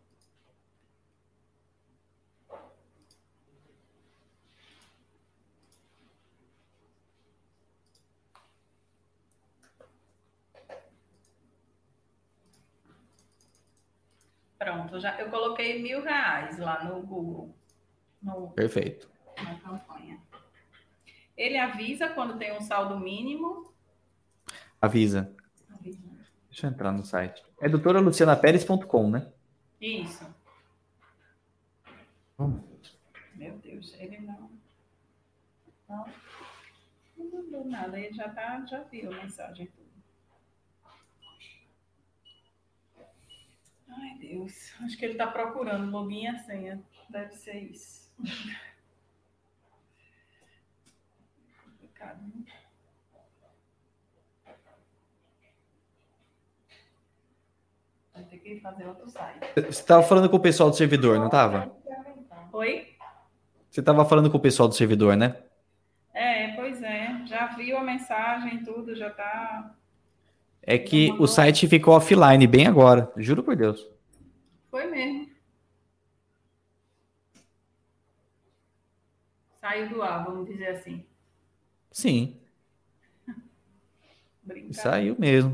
Pronto, já, eu coloquei mil reais lá no Google, no, Perfeito. na campanha. Ele avisa quando tem um saldo mínimo. Avisa. Avisa. Deixa eu entrar no site. É doutora luciana pérez ponto com, né? Isso. Hum. Meu Deus, ele não. Não, não mandou nada, ele já, tá, já viu a mensagem. Ai, Deus. Acho que ele está procurando login e a senha. Deve ser isso. Complicado, né? Vai ter que fazer outro site. Você estava falando com o pessoal do servidor, não estava? Oi? Você estava falando com o pessoal do servidor, né? É, pois é. Já viu a mensagem, tudo, já tá. É que o site ficou offline bem agora. Juro por Deus. Foi mesmo. Saiu do ar, vamos dizer assim. Sim. Saiu mesmo.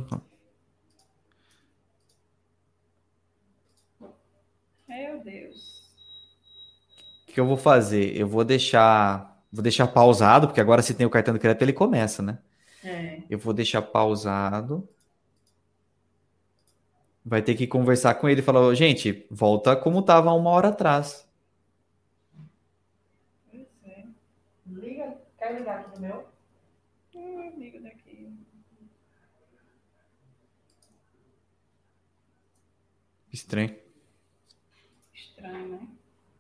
Meu Deus. O que eu vou fazer? Eu vou deixar, vou deixar pausado, porque agora se tem o cartão de crédito, ele começa, né? É. Eu vou deixar pausado. Vai ter que conversar com ele e falar, gente, volta como estava uma hora atrás. Pois é. Liga, quer ligar aqui no meu? Hum, liga daqui. Estranho. Estranho, né?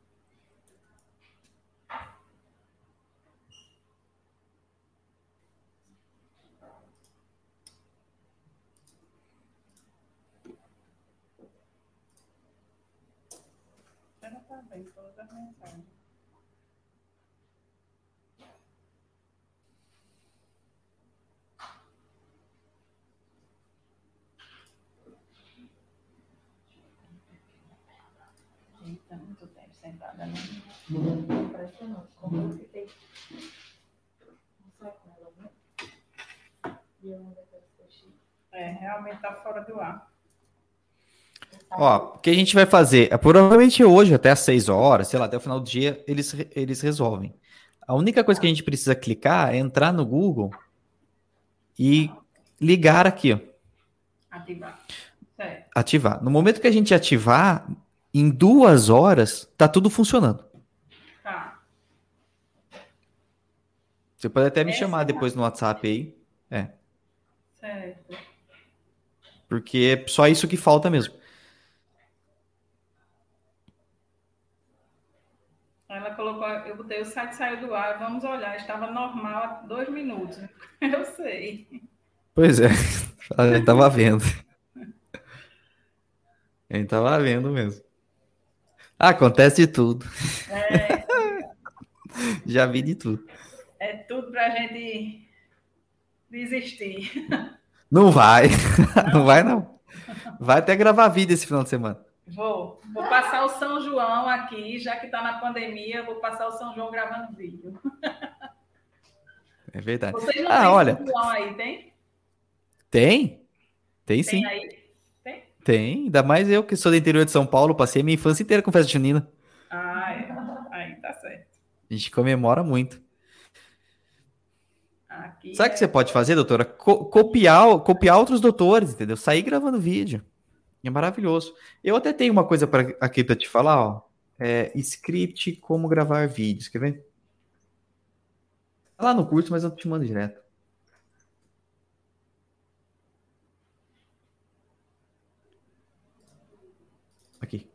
Ela tá bem, todas as mensagens. Eita, muito tempo sentada, né? Impressionante. Como eu fiquei. Não sai com ela, né? E eu não depois deixei. É, realmente tá fora do ar. Ó, o que a gente vai fazer? É, provavelmente hoje, até às seis horas, sei lá, até o final do dia, eles, eles resolvem. A única coisa que a gente precisa clicar é entrar no Google e ligar aqui, ó. Ativar. Certo. Ativar. No momento que a gente ativar, em duas horas, tá tudo funcionando. Tá. Você pode até me Essa chamar é depois no WhatsApp aí. É. Certo. Porque é só isso que falta mesmo. Ela colocou, eu botei o site saiu do ar, vamos olhar, estava normal há dois minutos. Eu sei. Pois é, a gente tava vendo. A gente tava vendo mesmo. Ah, acontece de tudo. É, Já vi de tudo. é tudo pra gente desistir. Não vai. Não? Não vai, não. Vai até gravar vídeo esse final de semana. Vou. Vou passar o São João aqui, já que está na pandemia, vou passar o São João gravando vídeo. É verdade. Vocês não Ah, têm olha. São João aí, tem? Tem? Tem Tem sim. aí? Tem? Tem. Ainda mais eu que sou do interior de São Paulo, passei a minha infância inteira com festa junina. Ah, é. Aí tá certo. A gente comemora muito. Aqui Sabe o é... que você pode fazer, doutora? Co- copiar, copiar outros doutores, entendeu? Sair gravando vídeo. É maravilhoso. Eu até tenho uma coisa pra, aqui para te falar, ó. É, script como gravar vídeos, quer ver? Tá lá no curso, mas eu te mando direto. Aqui.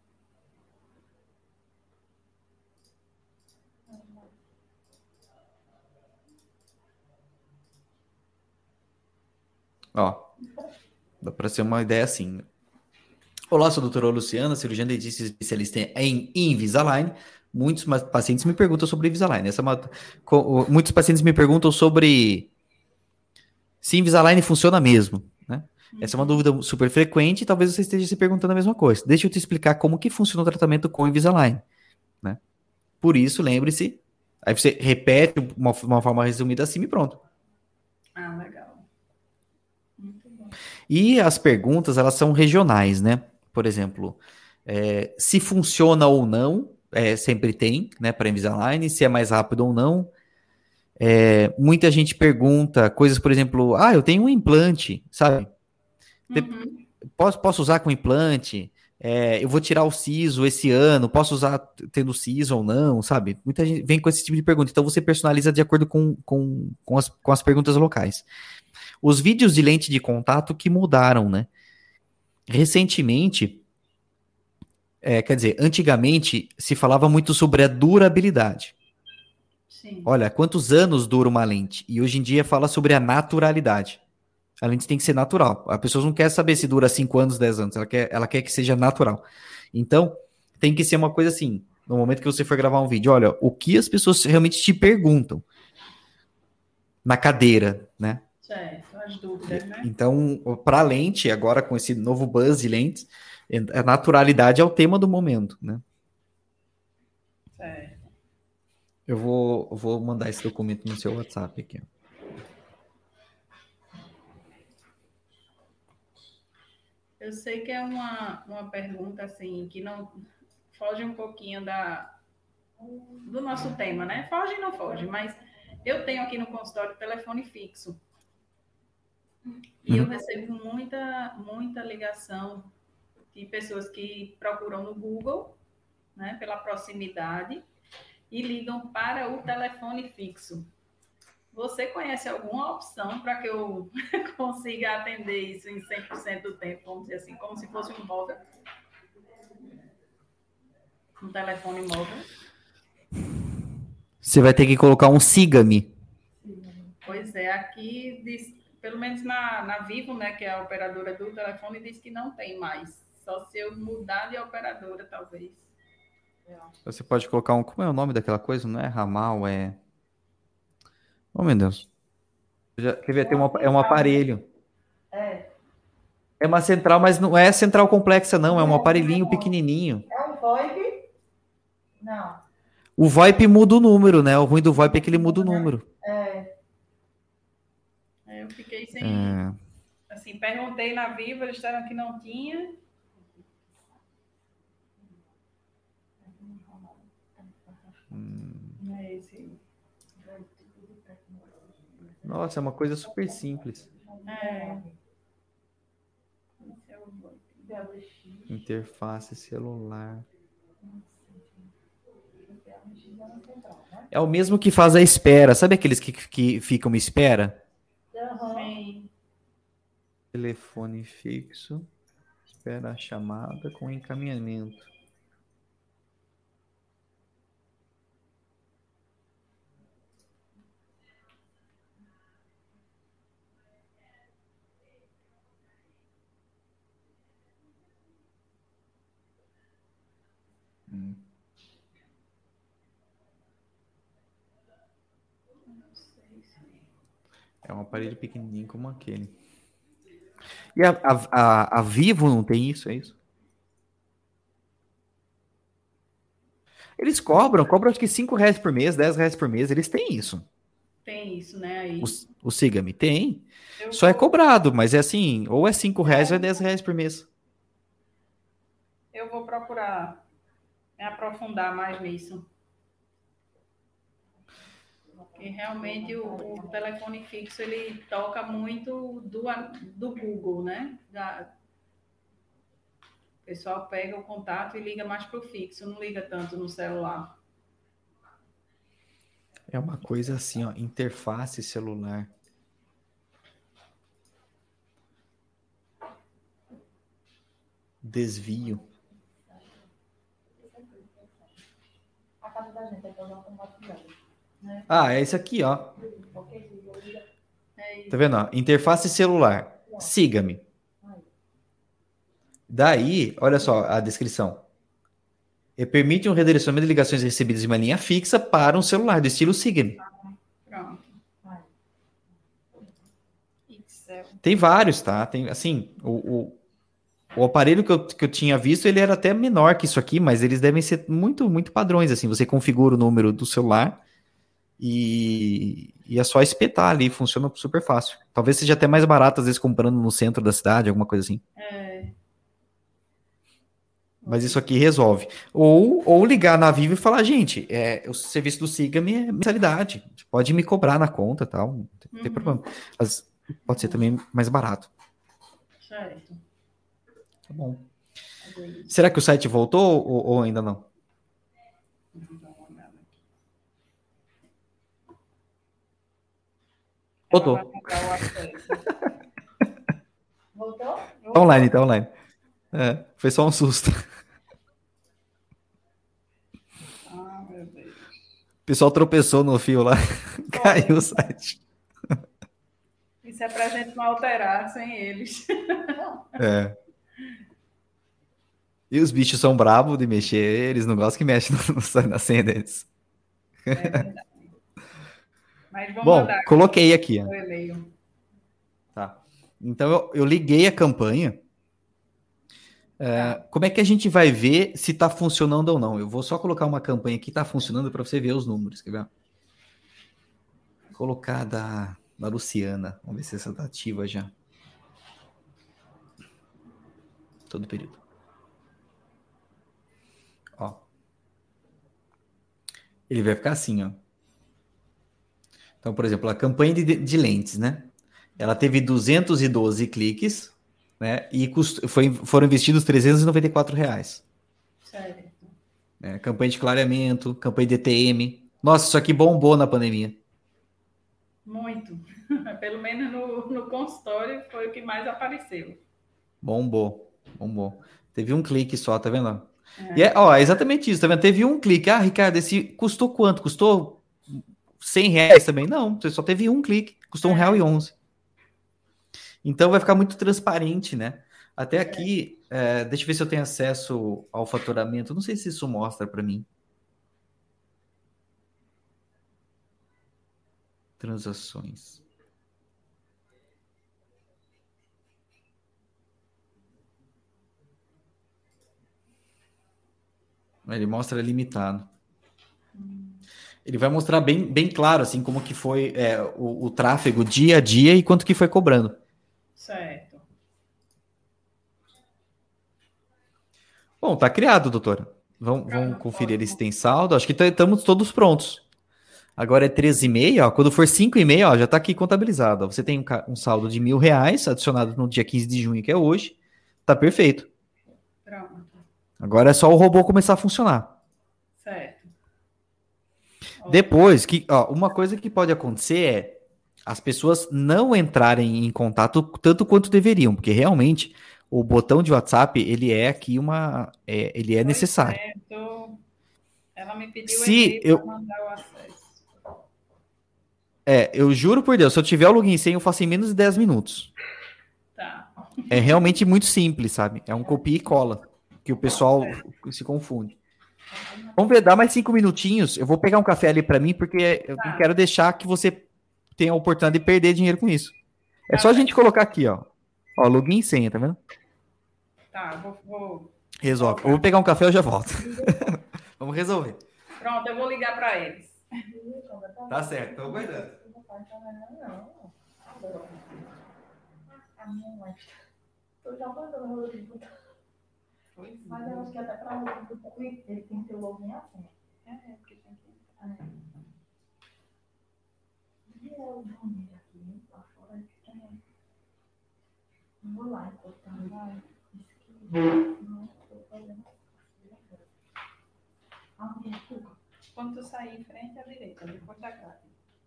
Ó, dá para ser uma ideia assim. Olá, sou a doutora Luciana, cirurgiã dentista especialista em Invisalign. Muitos pacientes me perguntam sobre Invisalign. Essa é uma... Muitos pacientes me perguntam sobre se Invisalign funciona mesmo, né? Essa é uma dúvida super frequente e talvez você esteja se perguntando a mesma coisa. Deixa eu te explicar como que funciona o tratamento com Invisalign, né? Por isso, lembre-se, aí você repete uma, uma forma resumida assim e pronto. Ah, legal. Muito bom. E as perguntas, elas são regionais, né? Por exemplo, é, se funciona ou não, é, sempre tem, né, para Invisalign, se é mais rápido ou não. É, muita gente pergunta coisas, por exemplo, ah, eu tenho um implante, sabe? Uhum. Posso, posso usar com implante? É, eu vou tirar o siso esse ano, posso usar tendo siso ou não, sabe? Muita gente vem com esse tipo de pergunta, então você personaliza de acordo com, com, com, as, com as perguntas locais. Os vídeos de lente de contato que mudaram, né? Recentemente, é, quer dizer, antigamente se falava muito sobre a durabilidade. Sim. Olha, quantos anos dura uma lente? E hoje em dia fala sobre a naturalidade. A lente tem que ser natural. A pessoa não quer saber se dura cinco anos, dez anos. Ela quer, ela quer que seja natural. Então, tem que ser uma coisa assim. No momento que você for gravar um vídeo, olha, o que as pessoas realmente te perguntam na cadeira, né? Certo, as dúvidas, né? Então, para a lente, agora com esse novo buzz de lentes, a naturalidade é o tema do momento, né? Certo. Eu vou, eu vou mandar esse documento no seu WhatsApp aqui. Eu sei que é uma, uma pergunta assim que não foge um pouquinho da, do nosso tema, né? Foge e não foge, mas eu tenho aqui no consultório telefone fixo. E eu recebo muita, muita ligação de pessoas que procuram no Google, né, pela proximidade, e ligam para o telefone fixo. Você conhece alguma opção para que eu consiga atender isso em cem por cento do tempo, vamos dizer assim, como se fosse um móvel? Um telefone móvel? Você vai ter que colocar um siga-me. Pois é, aqui, diz, pelo menos na, na Vivo, né, que é a operadora do telefone, diz que não tem mais. Só se eu mudar de operadora, talvez. Você pode colocar um... Como é o nome daquela coisa? Não é ramal, é... Oh, meu Deus. Já, quer ver? Tem uma, é um aparelho. É. É uma central, mas não é central complexa, não. É um aparelhinho pequenininho. É um VoIP? Não. O VoIP muda o número, né? O ruim do VoIP é que ele muda o número. É. Eu fiquei sem... É... Assim, perguntei na Vivo, eles disseram que não tinha. Hum. Não é esse. Nossa, é uma coisa super simples. É. Interface celular. É o mesmo que faz a espera. Sabe aqueles que, que ficam em espera? Sim. Telefone fixo. Espera a chamada com encaminhamento. Hum. É um aparelho pequenininho como aquele. E a, a, a, a Vivo não tem isso, é isso? Eles cobram, cobram acho que cinco reais por mês, dez reais por mês, eles têm isso. Tem isso, né? Aí. O, o Siga-me tem. Eu Só vou... é cobrado, mas é assim, ou é cinco reais ou é dez reais por mês. Eu vou procurar me aprofundar mais nisso. Porque realmente o, o telefone fixo, ele toca muito do, do Google, né? Da... O pessoal pega o contato e liga mais para o fixo, não liga tanto no celular. É uma coisa assim, ó, interface celular. Desvio. Ah, é isso aqui, ó. Tá vendo? Ó? Interface celular. Siga-me. Daí, olha só a descrição. E permite um redirecionamento de ligações recebidas de uma linha fixa para um celular do estilo Siga-me. Pronto. Tem vários, tá? Tem, assim, o, o, o aparelho que eu, que eu tinha visto, ele era até menor que isso aqui, mas eles devem ser muito, muito padrões, assim. Você configura o número do celular e, e é só espetar ali, funciona super fácil. Talvez seja até mais barato, às vezes, comprando no centro da cidade, alguma coisa assim. É. Mas isso aqui resolve. Ou, ou ligar na Vivo e falar, gente, é, o serviço do Siga-me é mensalidade. Pode me cobrar na conta e tal. Não tem, Uhum. tem problema. Mas pode ser também mais barato. Certo. Tá bom. Será que o site voltou ou, ou ainda não? Voltou. Voltou? Tá online, tá online. É, foi só um susto. Ah, meu Deus. O pessoal tropeçou no fio lá. Caiu o site. Isso é pra gente não alterar sem eles. É. E os bichos são bravos de mexer, eles não gostam que mexe no, na senha deles. É verdade. Mas vamos Bom, mandar coloquei aqui. o e-mail. Tá. Então eu, eu liguei a campanha. Uh, como é que a gente vai ver se está funcionando ou não? Eu vou só colocar uma campanha que está funcionando para você ver os números, quer ver? Vou colocar da, da Luciana. Vamos ver se essa está ativa já. Todo período. Ó. Ele vai ficar assim, ó. Então, por exemplo, a campanha de, de lentes, né? Ela teve duzentos e doze cliques, né? E cust... foi, foram investidos trezentos e noventa e quatro reais. Sério. É, campanha de clareamento, campanha de D T M. Nossa, isso aqui bombou na pandemia. Muito. Pelo menos no, no consultório foi o que mais apareceu. Bombou, bombou. Teve um clique só, tá vendo? É. E é, ó, é exatamente isso, tá vendo? Teve um clique. Ah, Ricardo, esse custou quanto? Custou cem reais também? Não, você só teve um clique. Custou um real e onze. Então vai ficar muito transparente, né? Até aqui, é, deixa eu ver se eu tenho acesso ao faturamento. Não sei se isso mostra para mim. Transações. Ele mostra limitado. Ele vai mostrar bem, bem claro, assim, como que foi é, o, o tráfego dia a dia e quanto que foi cobrando. Certo. Bom, tá criado, doutora. Vamos, vamos conferir ali se tem saldo. Acho que estamos todos prontos. Agora é treze e meia, ó. Quando for cinco e meia, ó, já tá aqui contabilizado. Ó. Você tem um, um saldo de mil reais adicionado no dia quinze de junho, que é hoje. Tá perfeito. Pronto. Agora é só o robô começar a funcionar. Certo. Depois, que, ó, uma coisa que pode acontecer é as pessoas não entrarem em contato tanto quanto deveriam, porque realmente o botão de WhatsApp, ele é aqui uma... É, ele é necessário. É, tô... Ela me pediu o se e-mail eu... para mandar o acesso. É, eu juro por Deus, se eu tiver o login sem, eu faço em menos de dez minutos. Tá. É realmente muito simples, sabe? É um copia e cola, que o pessoal se confunde. Vamos ver, dá mais cinco minutinhos. Eu vou pegar um café ali para mim, porque eu tá. não quero deixar que você tenha a oportunidade de perder dinheiro com isso. É só a gente colocar aqui, ó. Ó, login e senha, tá vendo? Tá, vou... vou... Resolve. Eu vou pegar um café e eu já volto. Vamos resolver. Pronto, eu vou ligar para eles. Tá certo, tô aguardando. Eu já mandando o Rodrigo. Mas eu acho que até para o Rodrigo ele tem que ter o login assim. É, porque tem que... É. E é o nome aqui, lá fora. Vou lá, então. Vai. Não, estou fazendo. Quando tu sair em frente à direita, depois da grade.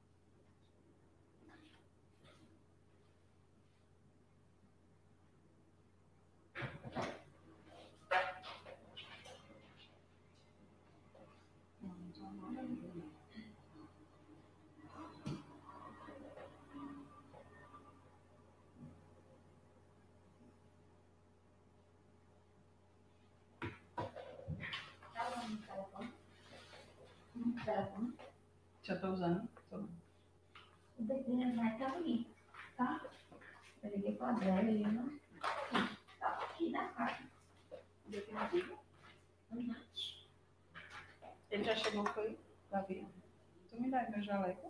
Já tô usando. Tô. O dedinho vai estar ali, tá? Eu liguei para a Adélia, ele não... Tá aqui na casa. Uhum. Ele já chegou, foi? Davi? Tu me dá meu jaleco?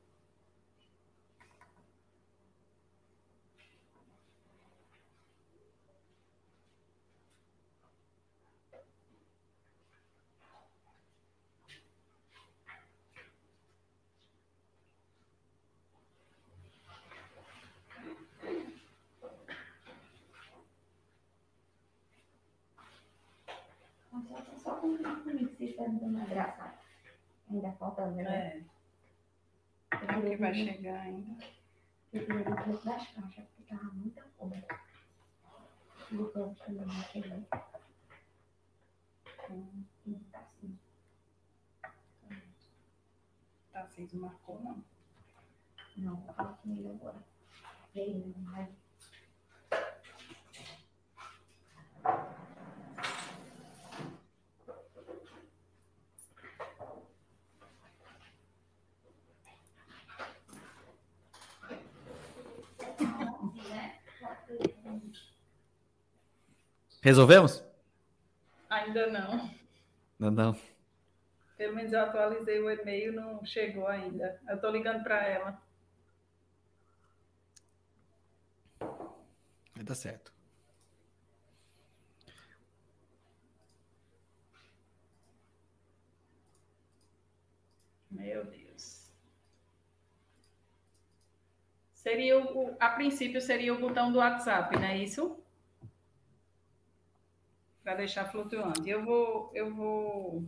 Só confirmar comigo se está me dando uma graça. Ainda falta, né? É. Será que vai chegar ainda? Eu tirei o preço das caixas, porque estava muita fome. E o preço também vai chegar. Hum. E tá assim. Tá assim, tu marcou, não? Não, eu falo com ele agora. Veio, não vai. Resolvemos? Ainda não. Não, não. Pelo menos eu atualizei o e-mail, não chegou ainda. Eu estou ligando para ela. Vai dar certo. Meu Deus. Seria o, a princípio seria o botão do WhatsApp, não é isso? Para deixar flutuando. Eu vou, eu vou.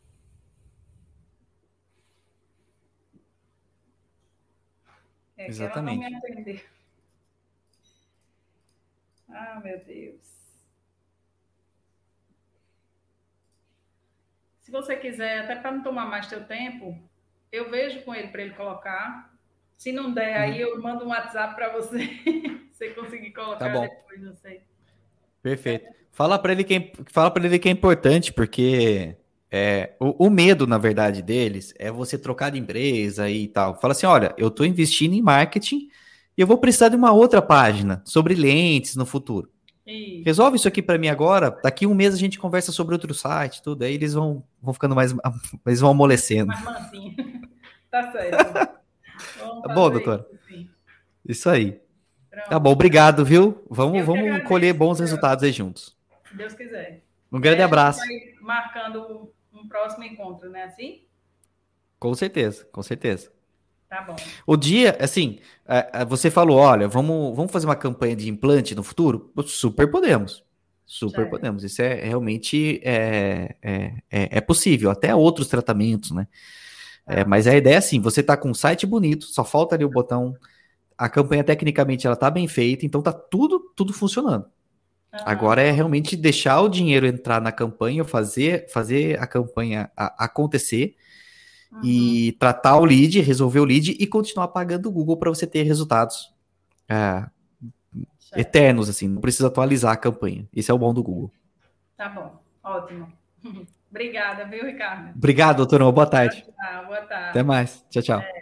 É Exatamente. que ela não me atendeu. Ah, meu Deus. Se você quiser, até para não tomar mais teu tempo, eu vejo com ele para ele colocar. Se não der, uhum. aí eu mando um WhatsApp para você. Você conseguir colocar tá bom. depois, não sei. Perfeito. É. Fala para ele que é, fala para ele que é importante, porque é, o, o medo, na verdade, deles é você trocar de empresa e tal. Fala assim, olha, eu estou investindo em marketing e eu vou precisar de uma outra página sobre lentes no futuro. Isso. Resolve isso aqui para mim agora, daqui um mês a gente conversa sobre outro site, tudo, aí eles vão, vão ficando mais, eles vão amolecendo. Mais mansinho. Tá certo. Tá bom, doutora? Isso, isso aí. Pronto. Tá bom, obrigado, viu? Vamos, vamos colher bons resultados aí juntos. Se Deus quiser. Um grande é, abraço. A gente vai marcando um próximo encontro, né? Assim? Com certeza, com certeza. Tá bom. O dia, assim, você falou, olha, vamos, vamos fazer uma campanha de implante no futuro? Super podemos. Super certo. podemos. Isso é realmente é, é, é possível. Até outros tratamentos, né? Ah. É, mas a ideia é assim, você tá com um site bonito, só falta ali o botão. A campanha, tecnicamente, ela tá bem feita, então tá tudo, tudo funcionando. Ah. Agora é realmente deixar o dinheiro entrar na campanha, fazer, fazer a campanha a, acontecer, uhum. e tratar o lead, resolver o lead e continuar pagando o Google para você ter resultados é, eternos, assim, não precisa atualizar a campanha. Esse é o bom do Google. Tá bom, ótimo. Obrigada, viu, Ricardo? Obrigado, doutor. Boa tarde. Tchau, boa tarde. Até mais. Tchau, tchau. É.